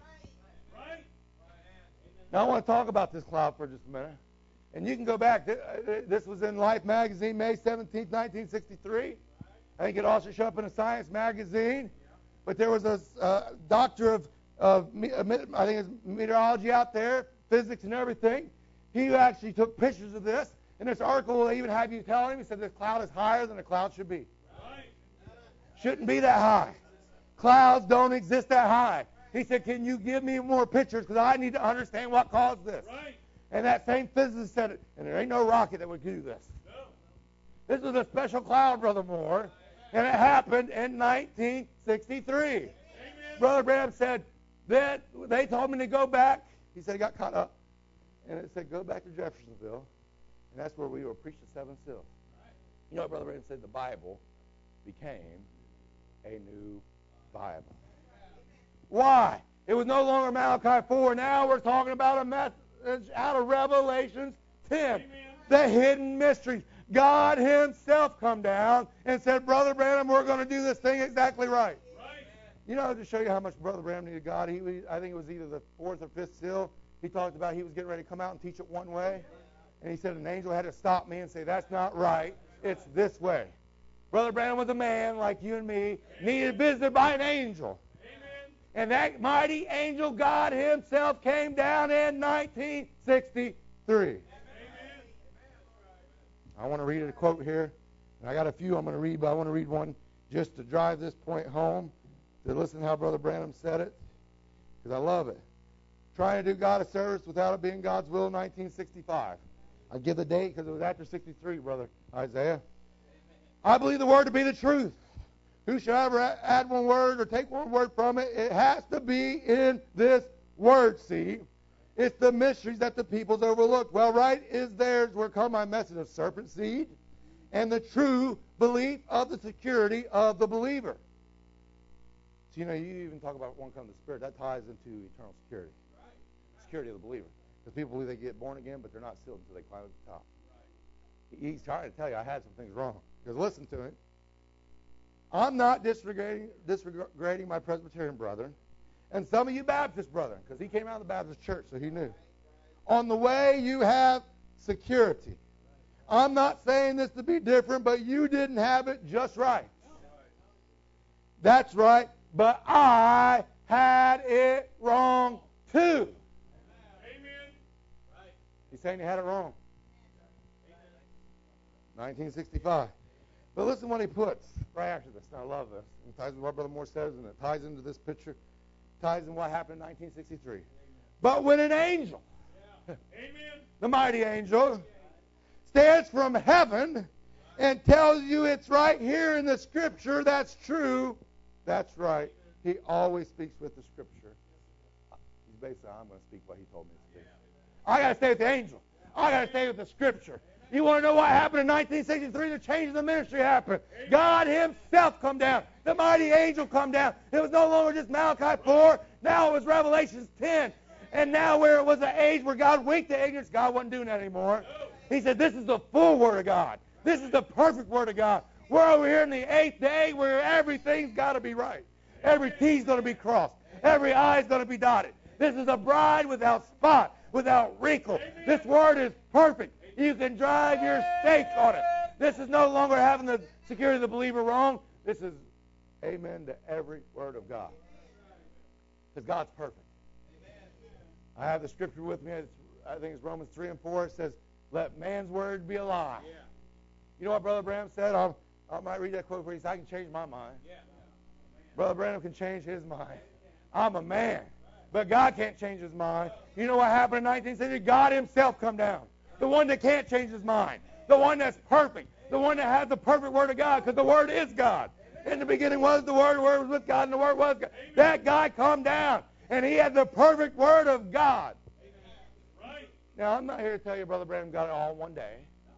Now, I want to talk about this cloud for just a minute. And you can go back. This was in Life magazine, May seventeenth, nineteen sixty-three. I think it also showed up in a Science magazine. But there was a uh, doctor of, of, I think it's meteorology out there, physics and everything. He actually took pictures of this. And this article will even have you tell him, he said this cloud is higher than a cloud should be. Right. Shouldn't be that high. Clouds don't exist that high. He said, can you give me more pictures, because I need to understand what caused this. Right. And that same physicist said it, and there ain't no rocket that would do this. No. This was a special cloud, Brother Moore, and it happened in nineteen sixty-three. Amen. Brother Branham said that they told me to go back. He said he got caught up. And it said, go back to Jeffersonville. And that's where we will preach the seven seals. You know what Brother Branham said? The Bible became a new Bible. Why? It was no longer Malachi four. Now we're talking about a, meth- out of Revelations ten. Amen. The hidden mysteries. God himself come down and said, Brother Branham, we're going to do this thing exactly right. Right. You know, to show you how much Brother Branham needed God, he, I think it was either the fourth or fifth seal, he talked about he was getting ready to come out and teach it one way. And he said an angel had to stop me and say, that's not right. It's this way. Brother Branham was a man like you and me, needed visited by an angel. Amen. And that mighty angel, God himself, came down in nineteen sixty-three. I want to read a quote here. And I got a few I'm going to read, but I want to read one just to drive this point home, to listen to how Brother Branham said it, because I love it. Trying to do God a service without it being God's will, nineteen sixty-five. I give the date because it was after sixty-three, Brother Isaiah. I believe the word to be the truth. Who shall ever add one word or take one word from it? It has to be in this word, see? It's the mysteries that the people's overlooked. Well, right is theirs where come my message of serpent seed and the true belief of the security of the believer. So, you know, you even talk about one come to the Spirit. That ties into eternal security. Security of the believer. Because people believe they get born again, but they're not sealed until they climb to the top. He's trying to tell you I had some things wrong. Because listen to it. I'm not disregarding, disregarding my Presbyterian brethren. And some of you Baptist brethren, because he came out of the Baptist church, so he knew. On the way, you have security. I'm not saying this to be different, but you didn't have it just right. That's right, but I had it wrong too. Amen. He's saying he had it wrong. nineteen sixty-five. But listen what he puts right after this. And I love this. It ties with what Brother Moore says, and it ties into this picture. Ties in what happened in nineteen sixty-three. Amen. But when an angel, yeah. the mighty angel, stands from heaven and tells you it's right here in the Scripture, that's true, that's right. He always speaks with the Scripture. He's basically, I'm going to speak what he told me to speak. I got to stay with the angel. I got to stay with the Scripture. You want to know what happened in nineteen sixty-three? The change in the ministry happened. God himself come down. The mighty angel come down. It was no longer just Malachi four. Now it was Revelation ten. And now where it was an age where God winked at ignorance, God wasn't doing that anymore. He said, this is the full Word of God. This is the perfect Word of God. We're over here in the eighth day where everything's got to be right. Every T's going to be crossed. Every I's going to be dotted. This is a bride without spot, without wrinkle. This Word is perfect. You can drive your stake on it. This is no longer having the security of the believer wrong. This is amen to every word of God. Because God's perfect. I have the scripture with me. It's, I think it's Romans three and four. It says, let man's word be a lie. You know what Brother Branham said? I'll, I might read that quote for you. He said, I can change my mind. Brother Branham can change his mind. I'm a man. But God can't change his mind. You know what happened in nineteen sixty? God himself come down. The one that can't change his mind. The one that's perfect. The one that has the perfect Word of God, because the Word is God. In the beginning was the Word, the Word was with God, and the Word was God. That guy come down, and he had the perfect Word of God. Right. Now, I'm not here to tell you Brother Branham got it all in one day.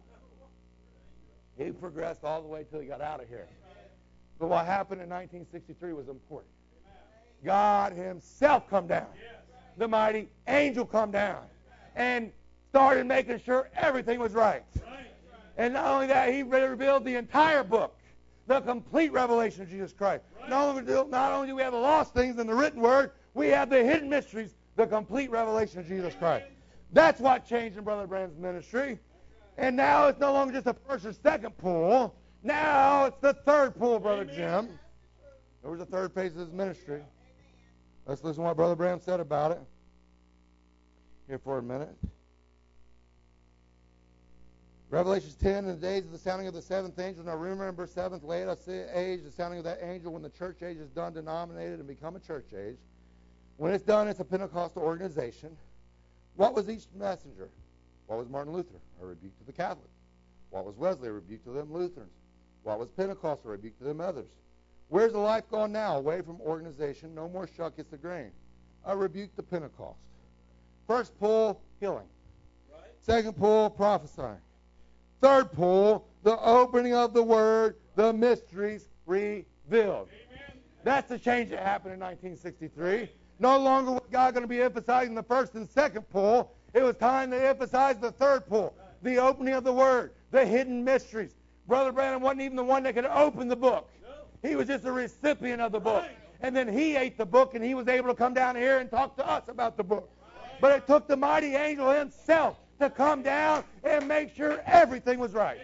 He progressed all the way till he got out of here. But what happened in nineteen sixty-three was important. God himself come down. The mighty angel come down. And started making sure everything was right. right. And not only that, he revealed the entire book, the complete revelation of Jesus Christ. Right. Not, only do, not only do we have the lost things in the written word, we have the hidden mysteries, the complete revelation of Jesus Christ. That's what changed in Brother Branham's ministry. And now it's no longer just a first or second pull. Now it's the third pull, Brother Amen. Jim. There was the third phase of his ministry. Let's listen to what Brother Branham said about it. Here for a minute. Revelation ten, in the days of the sounding of the seventh angel. Now remember, seventh Laodicea age, the sounding of that angel when the church age is done, denominated, and become a church age. When it's done, it's a Pentecostal organization. What was each messenger? What was Martin Luther? A rebuke to the Catholics. What was Wesley? A rebuke to them Lutherans. What was Pentecost? A rebuke to them others. Where's the life gone now? Away from organization. No more shuck, it's the grain. A rebuke to Pentecost. First pull, healing. Right. Second pull, prophesying. Third pull, the opening of the Word, the mysteries revealed. Amen. That's the change that happened in nineteen sixty-three. No longer was God going to be emphasizing the first and second pull. It was time to emphasize the third pull, the opening of the Word, the hidden mysteries. Brother Branham wasn't even the one that could open the book. He was just a recipient of the book. And then he ate the book, and he was able to come down here and talk to us about the book. But it took the mighty angel himself to come down and make sure everything was right.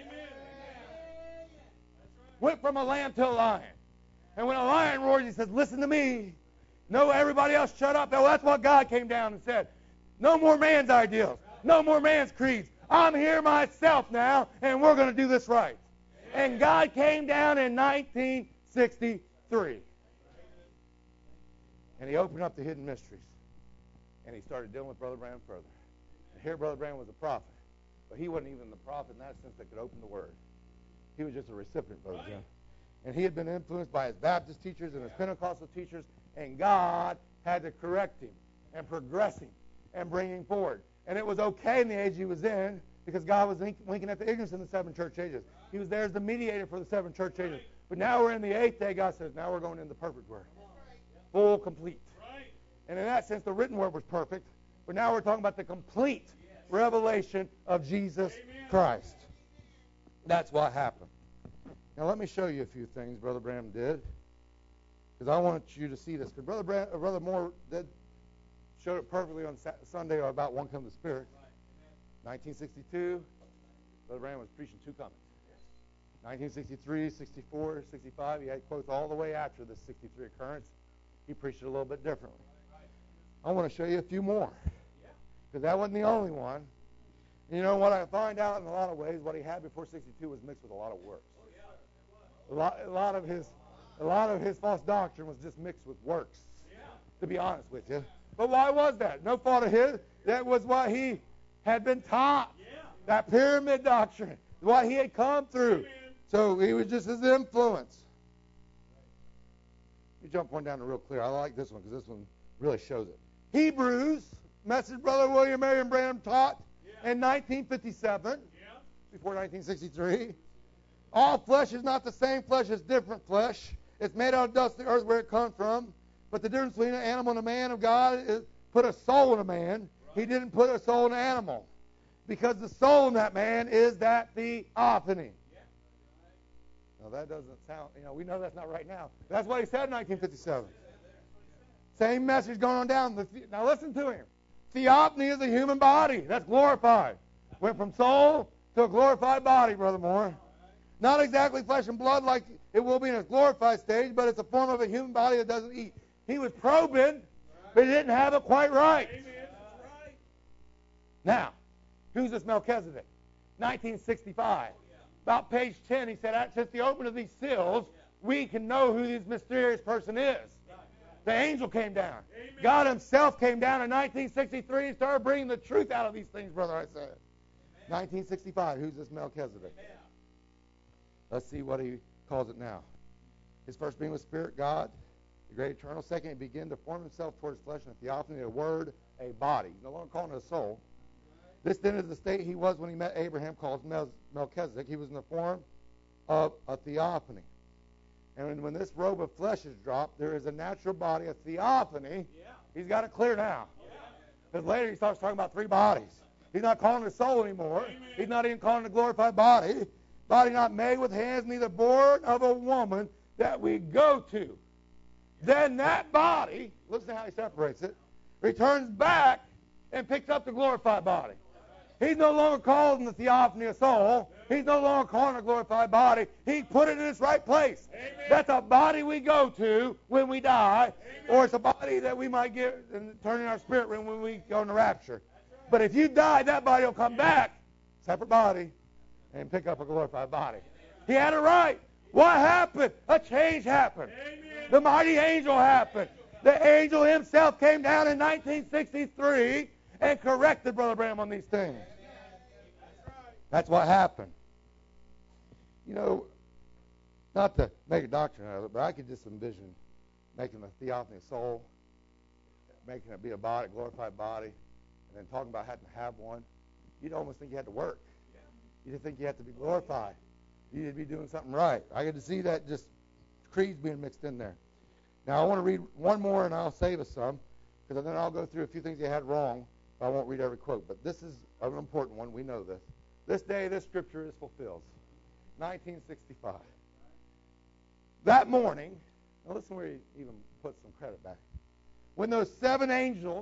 Went from a lamb to a lion. And when a lion roars, he says, listen to me. No, everybody else shut up. Well, that's what God came down and said. No more man's ideals. No more man's creeds. I'm here myself now, and we're going to do this right. And God came down in nineteen sixty-three. And he opened up the hidden mysteries. And he started dealing with Brother Branham further. And here Brother Branham was a prophet. But he wasn't even the prophet in that sense that could open the Word. He was just a recipient, Brother Jim. And he had been influenced by his Baptist teachers and his Pentecostal teachers, and God had to correct him and progress him and bring him forward. And it was okay in the age he was in because God was winking at the ignorance in the seven church ages. He was there as the mediator for the seven church ages. But now we're in the eighth day. God says, now we're going into the perfect Word. Full, complete. And in that sense, the written Word was perfect. But now we're talking about the complete revelation of Jesus Christ. That's what happened. Now let me show you a few things Brother Branham did, because I want you to see this. Because Brother Bram, uh, Brother Moore did showed it perfectly on Sa- Sunday about one come to the Spirit. nineteen sixty-two, Brother Branham was preaching two comings. nineteen sixty-three, sixty-four, sixty-five, he had quotes all the way after the sixty-three occurrence. He preached it a little bit differently. I want to show you a few more, because that wasn't the only one. You know, what I find out in a lot of ways, what he had before sixty-two was mixed with a lot of works. A lot, a lot of his, a lot of his false doctrine was just mixed with works. To be honest with you, but why was that? No fault of his. That was what he had been taught. That pyramid doctrine, what he had come through. So he was just his influence. You jump one down to real clear. I like this one because this one really shows it. Hebrews, message Brother William Marion Branham taught in nineteen fifty-seven, before nineteen sixty-three. All flesh is not the same flesh, it's different flesh. It's made out of dust of the earth where it comes from. But the difference between an animal and a man of God is put a soul in a man. He didn't put a soul in an animal. Because the soul in that man is that theophany. Now that doesn't sound, you know, we know that's not right now. That's what he said in nineteen fifty-seven. Same message going on down. The, now listen to him. Theophany is a human body. That's glorified. Went from soul to a glorified body, Brother Moore. Not exactly flesh and blood like it will be in its glorified stage, but it's a form of a human body that doesn't eat. He was probing, but he didn't have it quite right. Now, who's this Melchizedek? nineteen sixty-five. About page ten, he said, since the opening of these seals, we can know who this mysterious person is. The angel came down. God himself came down in nineteen sixty-three and started bringing the truth out of these things, brother, I said. nineteen sixty-five, who's this Melchizedek? Let's see what he calls it now. His first being was Spirit, God, the great eternal. Second, he began to form himself towards flesh in a theophany, a word, a body. He's no longer calling it a soul. This then is the state he was when he met Abraham, called Melchizedek. He was in the form of a theophany. And when this robe of flesh is dropped, there is a natural body, a theophany. Yeah. He's got it clear now. Because yeah. later he starts talking about three bodies. He's not calling it a soul anymore. Amen. He's not even calling it a glorified body. Body not made with hands, neither born of a woman, that we go to. Then that body, listen to how he separates it, returns back and picks up the glorified body. He's no longer calling the theophany a soul. He's no longer calling it a glorified body. He put it in its right place. Amen. That's a body we go to when we die, Amen. Or it's a body that we might get and turn in our spirit room when we go in the rapture. Right. But if you die, that body will come back, separate body, and pick up a glorified body. He had it right. What happened? A change happened. Amen. The mighty angel happened. The angel himself came down in nineteen sixty-three and corrected Brother Branham on these things. That's what happened. You know, not to make a doctrine out of it, but I could just envision making the theophany a soul, making it be a body, a glorified body, and then talking about having to have one. You'd almost think you had to work. You'd think you had to be glorified. You'd be doing something right. I get to see that just creeds being mixed in there. Now, I want to read one more, and I'll save us some, because then I'll go through a few things you had wrong I won't read every quote, but this is an important one. We know this. This day, this scripture is fulfilled. nineteen sixty-five. That morning, now listen where he even puts some credit back. When those seven angels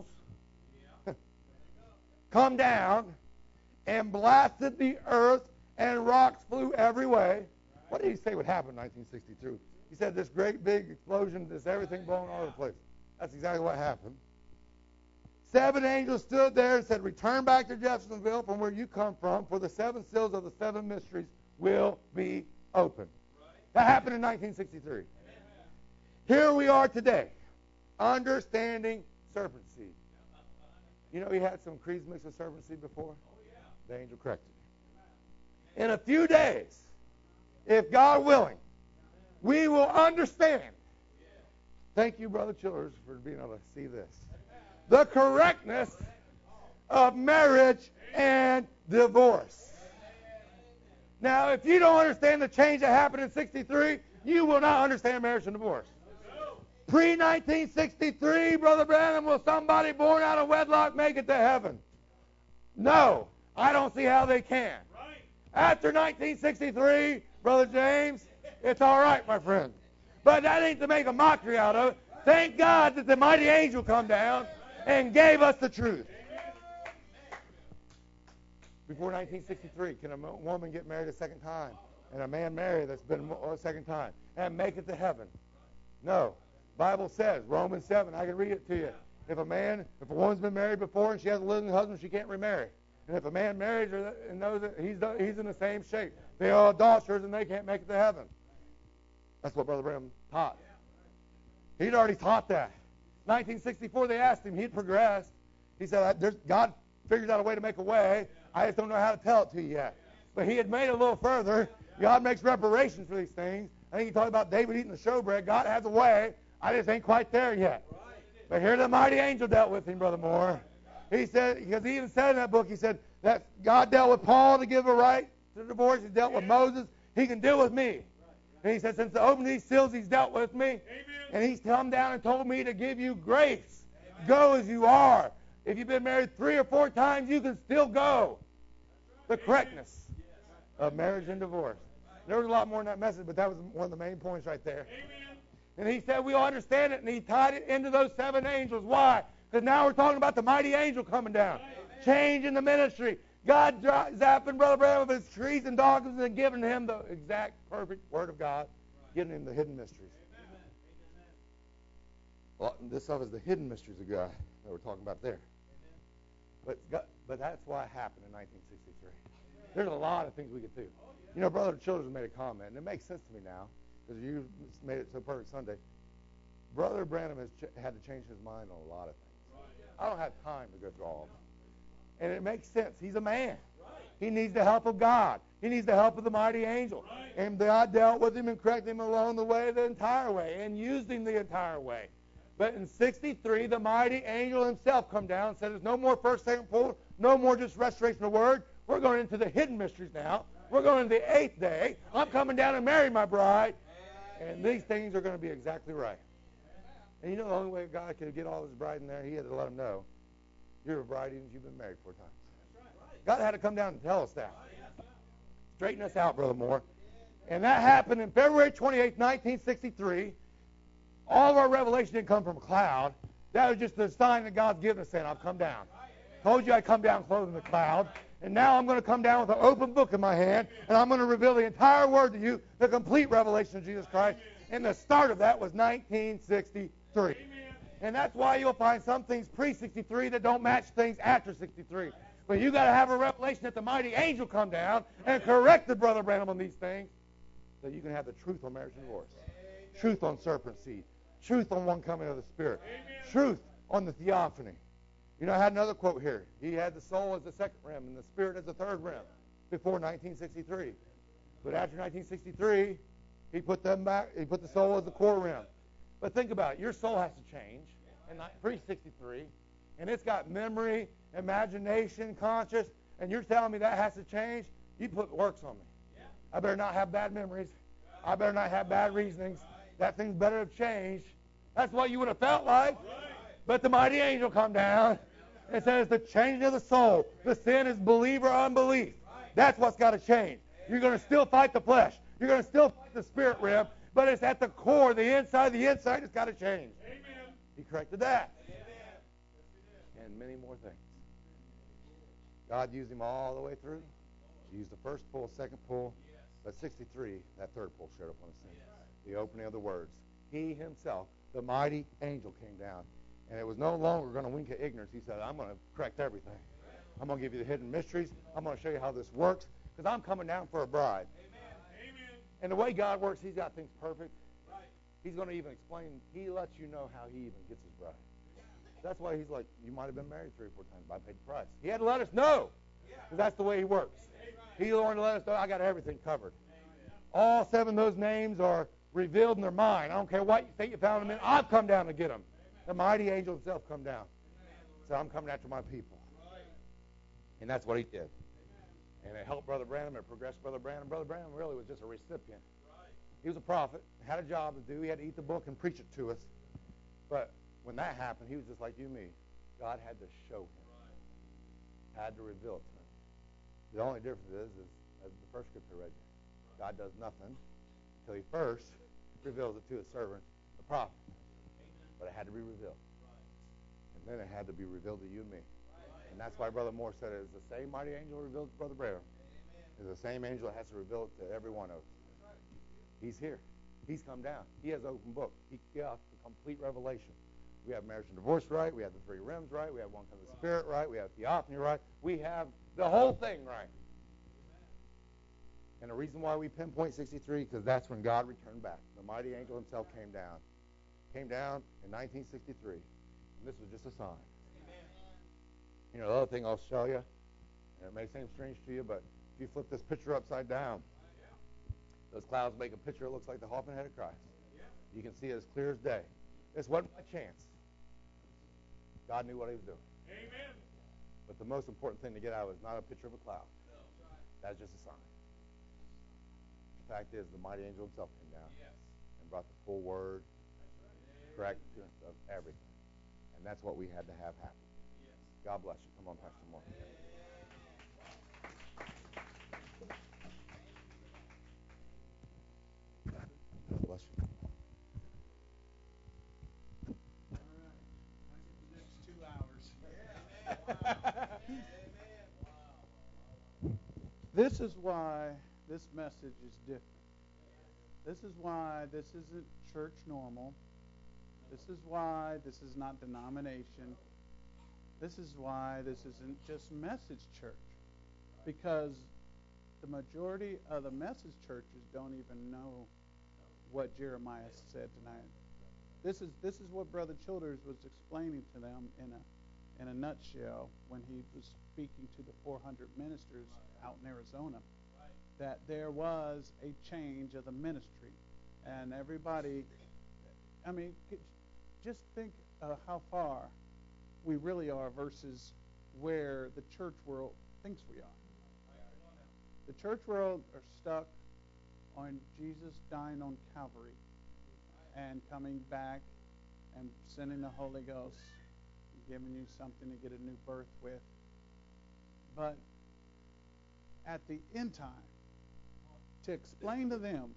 come down and blasted the earth and rocks flew every way, what did he say would happen in nineteen sixty-two? He said this great big explosion, this everything blowing all over the place. That's exactly what happened. Seven angels stood there and said, return back to Jeffersonville from where you come from, for the seven seals of the seven mysteries will be opened. Right. That happened in nineteen sixty-three. Amen. Here we are today, understanding serpent seed. You know he had some creeds mixed with serpent seed before? Oh, yeah. The angel corrected him. In a few days, if God willing, we will understand. Thank you, Brother Childers, for being able to see this. The correctness of marriage and divorce. Now, if you don't understand the change that happened in sixty-three, you will not understand marriage and divorce. pre nineteen sixty-three, Brother Branham, will somebody born out of wedlock make it to heaven? No, I don't see how they can. After nineteen sixty-three, Brother James, it's all right, my friend. But that ain't to make a mockery out of it. Thank God that the mighty angel come down and gave us the truth. Before nineteen sixty-three, can a woman get married a second time? And a man marry that's been a second time and make it to heaven? No. Bible says, Romans seven, I can read it to you. If a man, if a woman's been married before and she has a living husband, she can't remarry. And if a man marries her and knows that he's, he's in the same shape, they are adulterers and they can't make it to heaven. That's what Brother Branham taught. He'd already taught that. nineteen sixty-four, they asked him. He'd progressed. He said, There's, God figures out a way to make a way. I just don't know how to tell it to you yet. But he had made it a little further. God makes reparations for these things. I think he talked about David eating the showbread. God has a way. I just ain't quite there yet. But here the mighty angel dealt with him, Brother Moore. He said, because he even said in that book, he said that God dealt with Paul to give a right to divorce. He dealt with Moses. He can deal with me. And he said, since I opened these seals, he's dealt with me. Amen. And he's come down and told me to give you grace. Amen. Go as you are. If you've been married three or four times, you can still go. The correctness of marriage and divorce. There was a lot more in that message, but that was one of the main points right there. Amen. And he said, we all understand it, and he tied it into those seven angels. Why? Because now we're talking about the mighty angel coming down. Amen. Change in the ministry. God zapping Brother Branham with his trees and dogmas and giving him the exact perfect Word of God, giving him the hidden mysteries. Amen. Well, this stuff is the hidden mysteries of God that we're talking about there. But God, but that's why it happened in nineteen sixty-three. There's a lot of things we could do. You know, Brother Childers made a comment, and it makes sense to me now because you made it so perfect Sunday. Brother Branham has ch- had to change his mind on a lot of things. I don't have time to go through all of them. And it makes sense. He's a man. He needs the help of God. He needs the help of the mighty angel. And God dealt with him and corrected him along the way, the entire way, and used him the entire way. But in sixty-three, the mighty angel himself come down and said, there's no more first, second, fourth, no more just restoration of word. We're going into the hidden mysteries now. We're going into the eighth day. I'm coming down and marrying my bride. And these things are going to be exactly right. And you know the only way God could get all his bride in there, he had to let them know, you're a bride even if you've been married four times. God had to come down and tell us that. Straighten us out, Brother Moore. And that happened in February twenty-eighth, nineteen sixty-three. All of our revelation didn't come from a cloud. That was just a sign that God's given us saying, I'll come down. Told you I'd come down clothed in the cloud. And now I'm going to come down with an open book in my hand, and I'm going to reveal the entire word to you, the complete revelation of Jesus Christ. And the start of that was nineteen sixty-three. And that's why you'll find some things pre sixty-three that don't match things after sixty-three. But you got to have a revelation that the mighty angel come down and corrected Brother Branham on these things, so you can have the truth on marriage and divorce, truth on serpent seed, truth on one coming of the Spirit, truth on the theophany. You know, I had another quote here. He had the soul as the second rim and the Spirit as the third rim before nineteen sixty-three. But after nineteen sixty-three, he put them back. He put the soul as the core rim. But think about it. Your soul has to change in pre sixty-three, and it's got memory, imagination, conscious, and you're telling me that has to change? You put works on me. I better not have bad memories. I better not have bad reasonings. That thing's better have changed. That's what you would have felt like. But the mighty angel come down, It says the changing of the soul. The sin is belief or unbelief. That's what's got to change. You're going to still fight the flesh. You're going to still fight the spirit realm, but it's at the core, the inside. The inside has got to change. Amen. He corrected that. Amen. And many more things. God used him all the way through. He used the first pull, second pull, but sixty-three, that third pull showed up on the scene. The opening of the words. He himself, the mighty angel, came down. And it was no longer going to wink at ignorance. He said, I'm going to correct everything. I'm going to give you the hidden mysteries. I'm going to show you how this works because I'm coming down for a bride. Amen. And the way God works, he's got things perfect. Right. He's going to even explain. He lets you know how he even gets his bride. That's why he's like, you might have been married three or four times, but I paid the price. He had to let us know because that's the way he works. He wanted to let us know I got everything covered. All seven of those names are revealed in their mind. I don't care what state you found them in. I've come down to get them. The mighty angel himself come down. So I'm coming after my people. And that's what he did. And it helped Brother Branham. It progressed Brother Branham. Brother Branham really was just a recipient. He was a prophet, had a job to do. He had to eat the book and preach it to us. But when that happened, he was just like you and me. God had to show him. Had to reveal it to him. The only difference is, is as the first scripture I read you, God does nothing until he first reveals it to his servant, the prophet. But it had to be revealed. And then it had to be revealed to you and me. And that's why Brother Moore said it is the same mighty angel revealed to Brother Branham. It's the same angel that has to reveal it to every one of us. He's here. He's come down. He has open book. He got the complete revelation. We have marriage and divorce right. We have the three realms right. We have one kind of the spirit right. We have theophany right. We have the whole thing right. And the reason why we pinpoint sixty-three, because that's when God returned back. The mighty angel himself came down. Came down in nineteen sixty-three. And this was just a sign. You know, the other thing I'll show you, and it may seem strange to you, but if you flip this picture upside down, those clouds make a picture that looks like the Hoffman head of Christ. You can see it as clear as day. This wasn't by chance. God knew what he was doing. Amen. But the most important thing to get out of it is not a picture of a cloud. That's just a sign. The fact is, the mighty angel himself came down and brought the full word, correct of everything. And that's what we had to have happen. God bless you. Come on, Pastor Moore. God bless you. This is why this message is different. This is why this isn't church normal. This is why this is not denomination. This is why this isn't just message church. Because the majority of the message churches don't even know what Jeremiah said tonight. This is this is what Brother Childers was explaining to them in a in a nutshell when he was speaking to the four hundred ministers out in Arizona, that there was a change of the ministry. And everybody, I mean, just think uh, how far we really are versus where the church world thinks we are. The church world are stuck on Jesus dying on Calvary and coming back and sending the Holy Ghost, giving you something to get a new birth with. But at the end time, to explain to them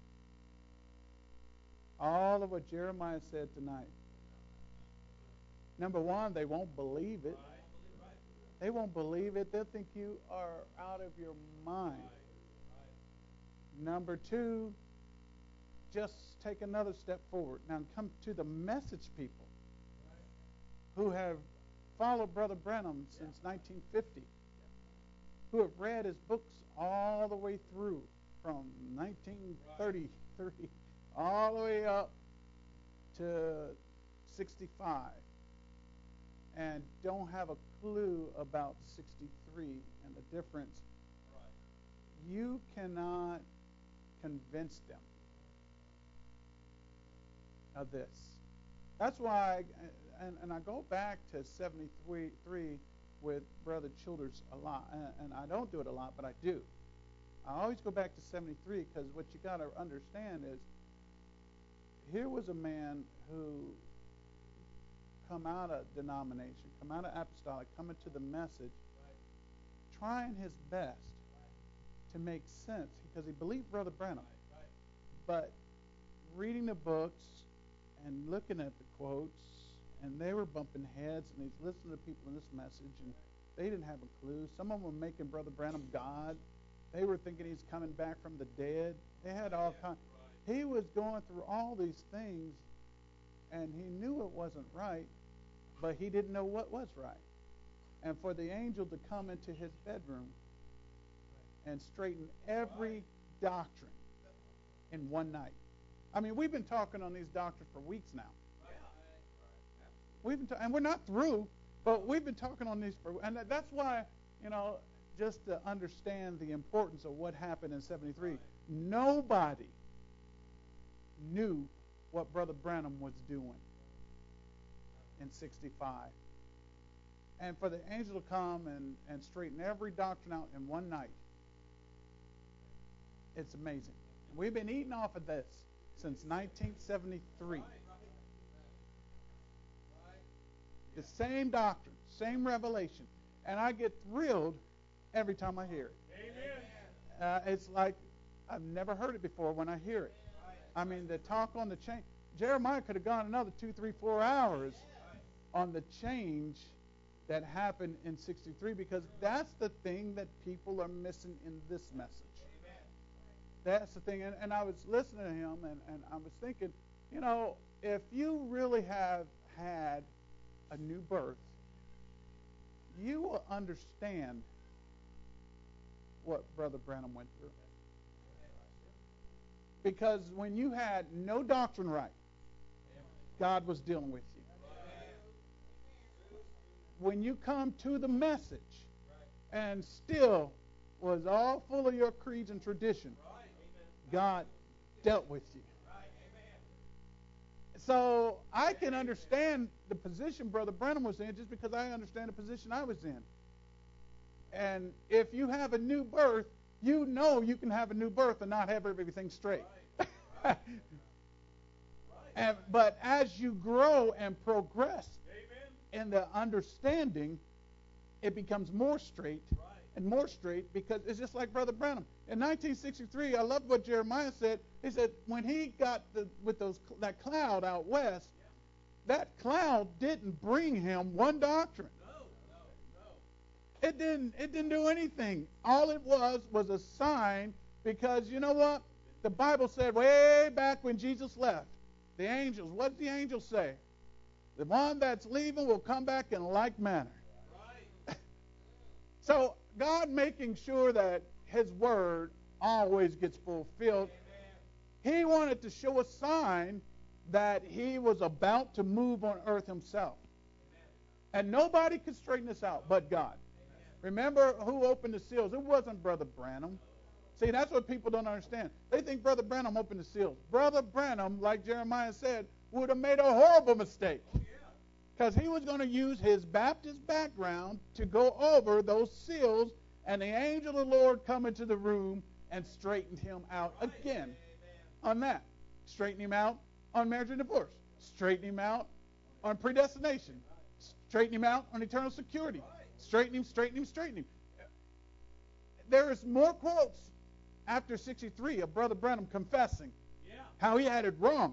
all of what Jeremiah said tonight, number one, they won't believe it. They won't believe it. They'll think you are out of your mind. Number two, just take another step forward. Now come to the message people who have followed Brother Branham since nineteen fifty, who have read his books all the way through from nineteen thirty-three all the way up to sixty-five, and don't have a clue about sixty-three and the difference. You cannot convince them of this. That's why, and, and I go back to seventy-three with Brother Childers a lot, and, and I don't do it a lot, but I do. I always go back to seventy-three because what you got to understand is here was a man who come out of denomination, come out of apostolic, come into the message, trying his best to make sense because he believed Brother Branham. But reading the books and looking at the quotes, and they were bumping heads, and he's listening to people in this message, and they didn't have a clue. Some of them were making Brother Branham God. They were thinking he's coming back from the dead. They had all kinds. He was going through all these things, and he knew it wasn't right, but he didn't know what was right. And for the angel to come into his bedroom and straighten every doctrine in one night. I mean, we've been talking on these doctrines for weeks now. We've been ta- and we're not through, but we've been talking on these for, and that's why, you know, just to understand the importance of what happened in seventy-three. Nobody knew what Brother Branham was doing in sixty-five. And for the angel to come and, and straighten every doctrine out in one night, it's amazing. We've been eating off of this since nineteen seventy-three. The same doctrine, same revelation. And I get thrilled every time I hear it. Amen. Uh, it's like I've never heard it before when I hear it. I mean, the talk on the change. Jeremiah could have gone another two, three, four hours on the change that happened in sixty-three, because that's the thing that people are missing in this message. That's the thing. And, and I was listening to him, and, and I was thinking, you know, if you really have had a new birth, you will understand what Brother Branham went through. Because when you had no doctrine right, God was dealing with you. When you come to the message and still was all full of your creeds and tradition, God dealt with you. So I can understand the position Brother Branham was in just because I understand the position I was in. And if you have a new birth, you know you can have a new birth and not have everything straight. Right. and, but as you grow and progress Amen. In the understanding, it becomes more straight right. and more straight, because it's just like Brother Branham. In nineteen sixty-three, I love what Jeremiah said. He said when he got the, with those that cloud out west, yeah. that cloud didn't bring him one doctrine. No, no, no. It didn't. It didn't do anything. All it was was a sign, because you know what? The Bible said way back when Jesus left, the angels. What did the angels say? The one that's leaving will come back in like manner. Right. So God making sure that His word always gets fulfilled. Amen. He wanted to show a sign that He was about to move on earth Himself. Amen. And nobody could straighten this out but God. Amen. Remember who opened the seals? It wasn't Brother Branham. See, that's what people don't understand. They think Brother Branham opened the seals. Brother Branham, like Jeremiah said, would have made a horrible mistake. Because he was going to use his Baptist background to go over those seals, and the angel of the Lord come into the room and straightened him out again on that. Straighten him out on marriage and divorce. Straighten him out on predestination. Straighten him out on eternal security. Straighten him, straighten him, straighten him. There is more quotes after sixty-three of Brother Branham confessing how he had it wrong.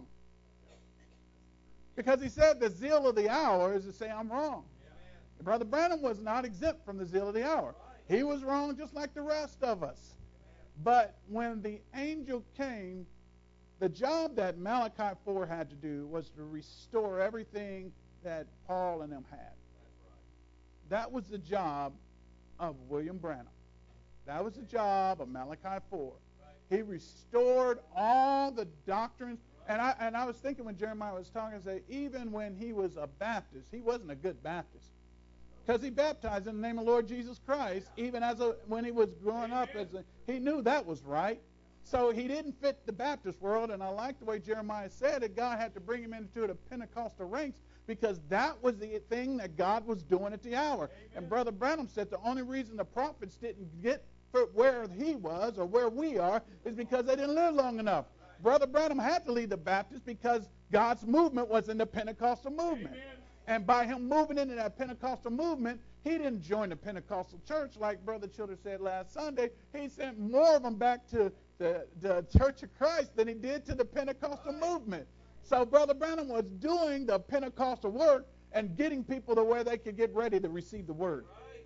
Because he said the zeal of the hour is to say I'm wrong. Yeah. Brother Branham was not exempt from the zeal of the hour. Right. He was wrong just like the rest of us. Amen. But when the angel came, the job that Malachi four had to do was to restore everything that Paul and them had. Right. That was the job of William Branham. That was the job of Malachi four. Right. He restored all the doctrines. And I and I was thinking when Jeremiah was talking, I say, even when he was a Baptist, he wasn't a good Baptist, because he baptized in the name of Lord Jesus Christ. Even as a when he was growing up, as a, he knew that was right. So he didn't fit the Baptist world. And I like the way Jeremiah said that God had to bring him into the Pentecostal ranks, because that was the thing that God was doing at the hour. Amen. And Brother Branham said the only reason the prophets didn't get where he was or where we are is because they didn't live long enough. Brother Branham had to lead the Baptists because God's movement was in the Pentecostal movement. Amen. And by him moving into that Pentecostal movement, he didn't join the Pentecostal church like Brother Childers said last Sunday. He sent more of them back to the, the Church of Christ than he did to the Pentecostal movement. So Brother Branham was doing the Pentecostal work and getting people to where they could get ready to receive the word.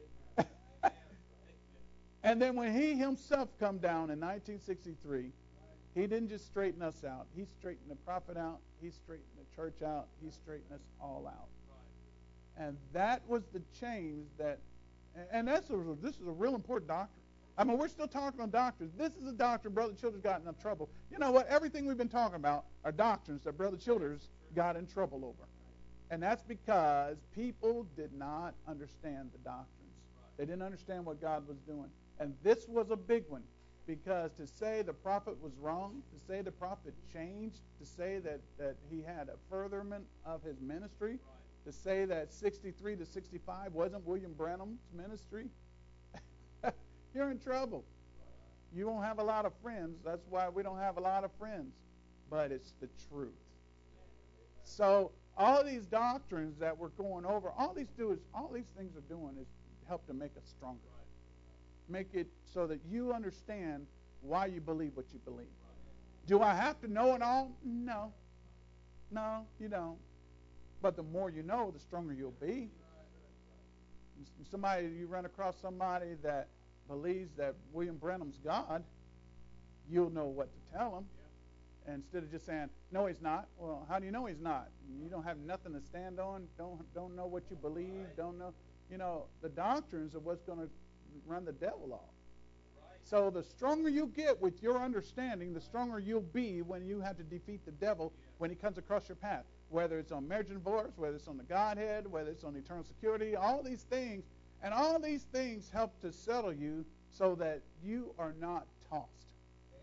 And then when he himself come down in nineteen sixty-three, he didn't just straighten us out. He straightened the prophet out. He straightened the church out. He straightened us all out. And that was the change that, and that's a, this is a real important doctrine. I mean, we're still talking on doctrines. This is a doctrine Brother Childers got in trouble. You know what? Everything we've been talking about are doctrines that Brother Childers got in trouble over. And that's because people did not understand the doctrines. They didn't understand what God was doing. And this was a big one, because to say the prophet was wrong, to say the prophet changed, to say that, that he had a furtherment of his ministry, to say that sixty-three to sixty-five wasn't William Branham's ministry, you're in trouble. You won't have a lot of friends. That's why we don't have a lot of friends. But it's the truth. So all these doctrines that we're going over, all these do is all these things are doing is help to make us stronger. Make it so that you understand why you believe what you believe. Do I have to know it all? No. No, you don't. But the more you know, the stronger you'll be. Somebody, you run across somebody that believes that William Branham's God, you'll know what to tell them. And instead of just saying, no, he's not. Well, how do you know he's not? You don't have nothing to stand on. Don't don't know what you believe. Don't know. You know, the doctrines are what's going to run the devil off. So the stronger you get with your understanding, the stronger you'll be when you have to defeat the devil when he comes across your path. Whether it's on marriage and divorce, whether it's on the Godhead, whether it's on eternal security, all these things. And all these things help to settle you so that you are not tossed.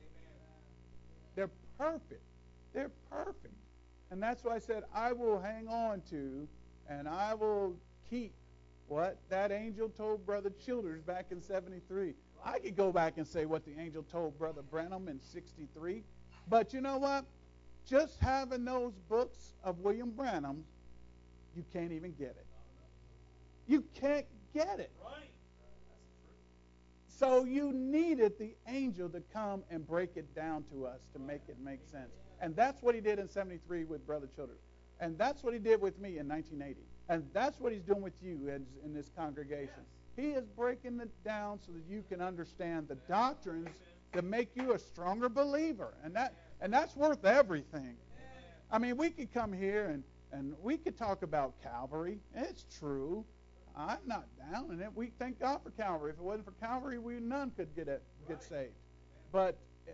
They're perfect. They're perfect. And that's why I said I will hang on to and I will keep what that angel told Brother Childers back in seventy-three. I could go back and say what the angel told Brother Branham in sixty-three. But you know what? Just having those books of William Branham, you can't even get it. You can't get it. So you needed the angel to come and break it down to us to make it make sense. And that's what he did in seventy-three with Brother Childers. And that's what he did with me in nineteen eighty. And that's what he's doing with you in, in this congregation. He is breaking it down so that you can understand the doctrines that make you a stronger believer. And that and that's worth everything. I mean, we could come here and, and we could talk about Calvary. It's true. I'm not down in it. We thank God for Calvary. If it wasn't for Calvary, we none could get it, get saved. But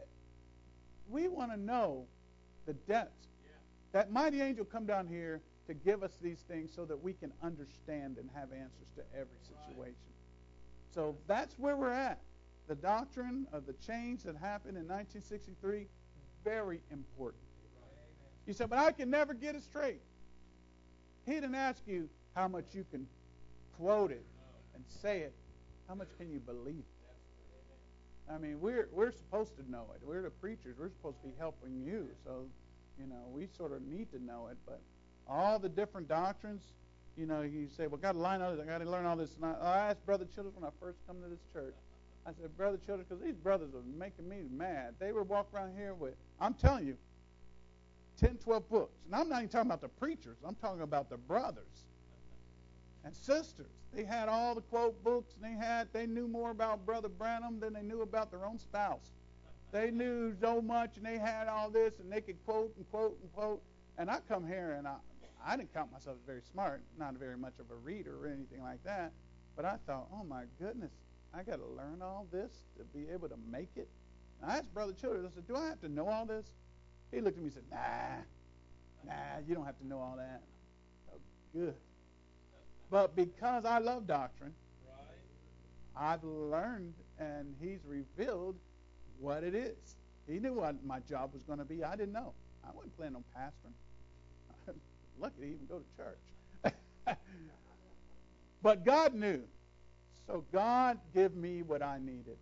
we want to know the depths. That mighty angel come down here to give us these things so that we can understand and have answers to every situation. So that's where we're at. The doctrine of the change that happened in nineteen sixty-three, very important. You said, but I can never get it straight. He didn't ask you how much you can quote it and say it. How much can you believe it? I mean, we're we're supposed to know it. We're the preachers. We're supposed to be helping you. So, you know, we sort of need to know it. But all the different doctrines, you know, you say, well, got to line all this. I got to learn all this. And I, I asked Brother Childers when I first come to this church. I said, Brother Childers, because these brothers are making me mad. They were walking around here with, I'm telling you, ten, twelve books. And I'm not even talking about the preachers. I'm talking about the brothers and sisters. They had all the quote books, and they had they knew more about Brother Branham than they knew about their own spouse. They knew so much, and they had all this, and they could quote and quote and quote. And I come here, and I, I didn't count myself as very smart, not very much of a reader or anything like that. But I thought, oh my goodness, I got to learn all this to be able to make it. And I asked Brother Childers, I said, do I have to know all this? He looked at me and said, nah, nah, you don't have to know all that. Oh, good. But because I love doctrine, I've learned and he's revealed what it is. He knew what my job was going to be. I didn't know. I wasn't planning on pastoring. Lucky to even go to church. But God knew. So God gave me what I needed.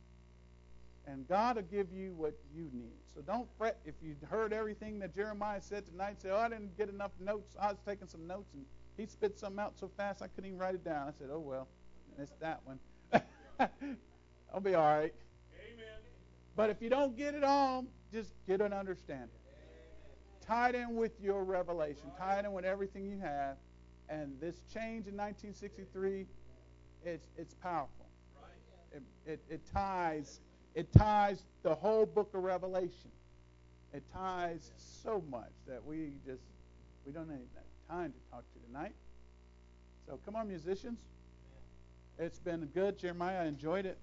And God will give you what you need. So don't fret if you heard everything that Jeremiah said tonight. Say, oh, I didn't get enough notes. I was taking some notes and he spit something out so fast I couldn't even write it down. I said, oh, well, missed that one. I'll be all right. Amen. But if you don't get it all, just get an understanding. Tie it in with your revelation. Tie it in with everything you have. And this change in nineteen sixty-three, it's it's powerful. It, it, it ties it ties the whole book of Revelation. It ties so much that we just we don't have time to talk to tonight. So come on, musicians. It's been good, Jeremiah. I enjoyed it.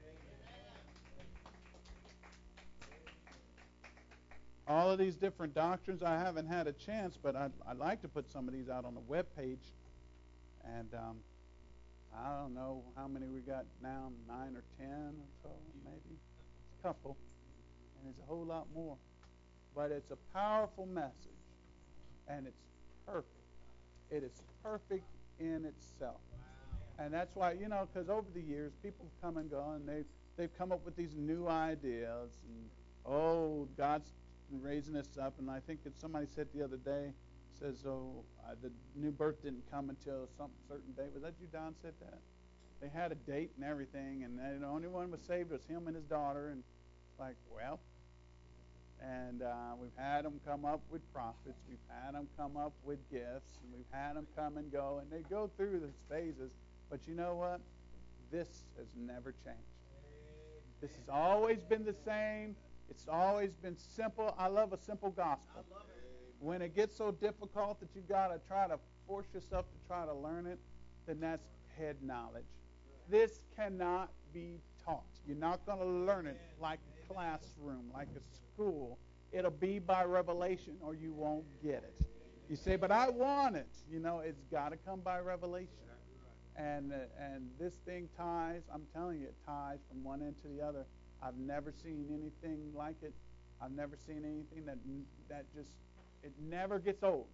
All of these different doctrines, I haven't had a chance, but I'd, I'd like to put some of these out on the web page. And um, I don't know how many we got now, nine or ten or so, maybe. It's a couple. And there's a whole lot more. But it's a powerful message. And it's perfect. It is perfect in itself. And that's why, you know, because over the years, people have come and gone, and they've, they've come up with these new ideas. And, oh, God's raising us up. And I think that somebody said the other day, says, oh, uh, the new birth didn't come until some certain date. Was that you, Don, said that? They had a date and everything, and the only one was saved was him and his daughter. And it's like, well, and uh, we've had them come up with prophets. We've had them come up with gifts. And we've had them come and go. And they go through these phases. But you know what? This has never changed. This has always been the same. It's always been simple. I love a simple gospel. When it gets so difficult that you've got to try to force yourself to try to learn it, then that's head knowledge. This cannot be taught. You're not going to learn it like a classroom, like a school. It'll be by revelation or you won't get it. You say, but I want it. You know, it's got to come by revelation. And uh, and this thing ties, I'm telling you, it ties from one end to the other. I've never seen anything like it. I've never seen anything that that just, it never gets old.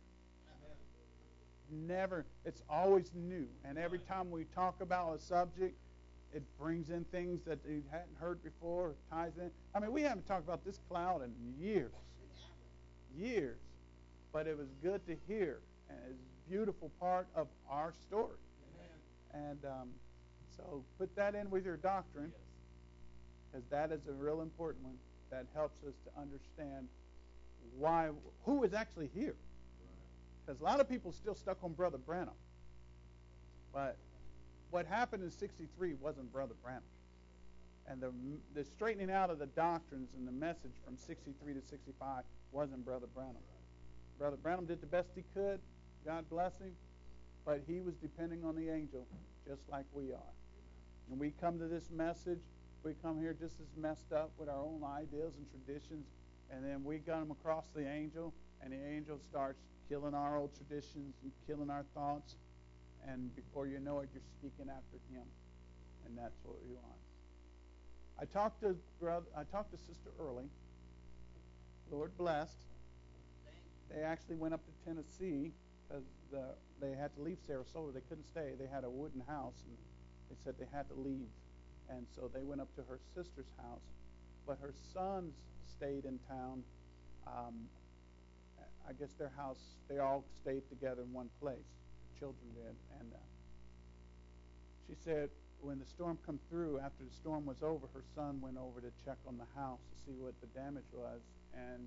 Never. It's always new. And every time we talk about a subject, it brings in things that you hadn't heard before, ties in. I mean, we haven't talked about this cloud in years. Years. But it was good to hear. And it's a beautiful part of our story. And um, so put that in with your doctrine, because that is a real important one that helps us to understand why, who is actually here. Because a lot of people are still stuck on Brother Branham. But what happened in sixty-three wasn't Brother Branham. And the, the straightening out of the doctrines and the message from sixty-three to sixty-five wasn't Brother Branham. Brother Branham did the best he could. God bless him. But he was depending on the angel, just like we are. And we come to this message, we come here just as messed up with our own ideas and traditions, and then we got them across the angel, and the angel starts killing our old traditions and killing our thoughts, and before you know it, you're speaking after him, and that's what we want. I talked to brother, I talked to Sister Early. Lord blessed. They actually went up to Tennessee because the, they had to leave Sarasota. They couldn't stay. They had a wooden house, and they said they had to leave. And so they went up to her sister's house. But her sons stayed in town. Um, I guess their house, they all stayed together in one place. Children did. And uh, she said when the storm come through, after the storm was over, her son went over to check on the house to see what the damage was. And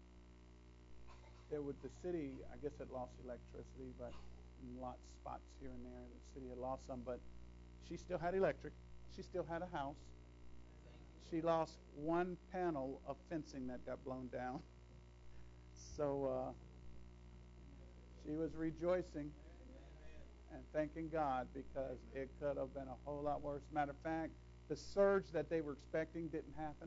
there was the city, I guess, had lost electricity, but in lots of spots here and there, the city had lost some. But she still had electric. She still had a house. She lost one panel of fencing that got blown down. So uh, she was rejoicing and thanking God because it could have been a whole lot worse. Matter of fact, the surge that they were expecting didn't happen.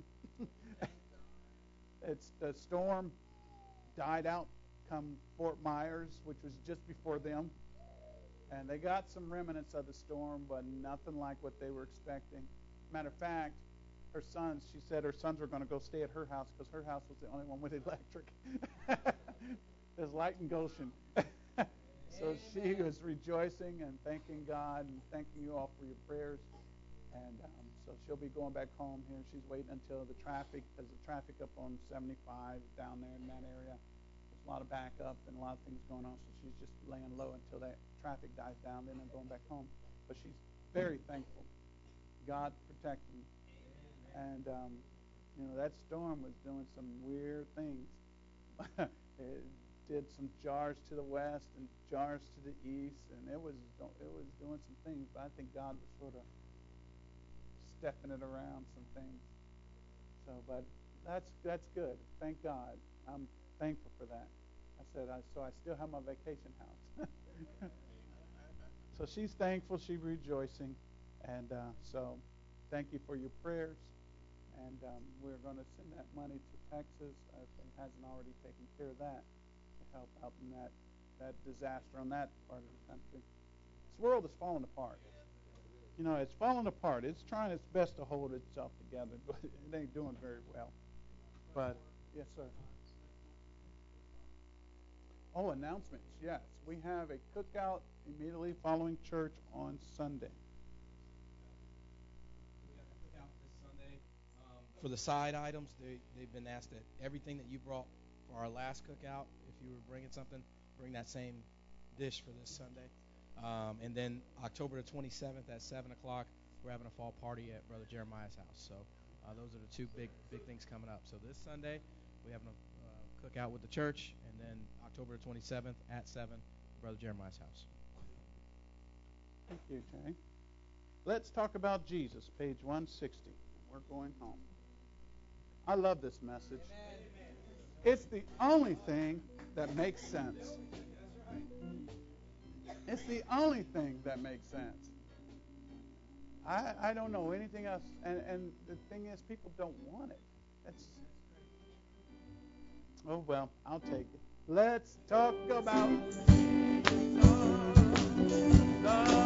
It's the storm died out come Fort Myers, which was just before them. And they got some remnants of the storm, but nothing like what they were expecting. Matter of fact, her sons, she said her sons were going to go stay at her house because her house was the only one with electric. There's light in Goshen. So she was rejoicing and thanking God and thanking you all for your prayers. And um, so she'll be going back home here. She's waiting until the traffic, because the traffic up on seventy-five down there in that area is a lot of backup and a lot of things going on, so she's just laying low until that traffic dies down. Then I'm going back home. But she's very thankful. God protecting. And, um, you know, that storm was doing some weird things. It did some jars to the west and jars to the east, and it was it was doing some things. But I think God was sort of stepping it around some things. So, but that's that's good. Thank God. I'm thankful for that. I said, I, so I still have my vacation house. So she's thankful. She's rejoicing, and uh, so thank you for your prayers. And um, we're going to send that money to Texas, if it hasn't already taken care of that, to help out in that, that disaster on that part of the country. This world is falling apart. You know, it's falling apart. It's trying its best to hold itself together, but it ain't doing very well. But, yes, sir. Oh, announcements, yes. We have a cookout immediately following church on Sunday. For the side items, they, they've been asked that everything that you brought for our last cookout, if you were bringing something, bring that same dish for this Sunday. Um, and then October the twenty-seventh at seven o'clock, we're having a fall party at Brother Jeremiah's house. So uh, those are the two big big things coming up. So this Sunday, we're having a uh, cookout with the church, and then October the twenty-seventh at seven, Brother Jeremiah's house. Thank you, Jay. Let's talk about Jesus, page one sixty. We're going home. I love this message. It's the only thing that makes sense. It's the only thing that makes sense. I, I don't know anything else. And, and the thing is, people don't want it. That's, oh, well, I'll take it. Let's talk about the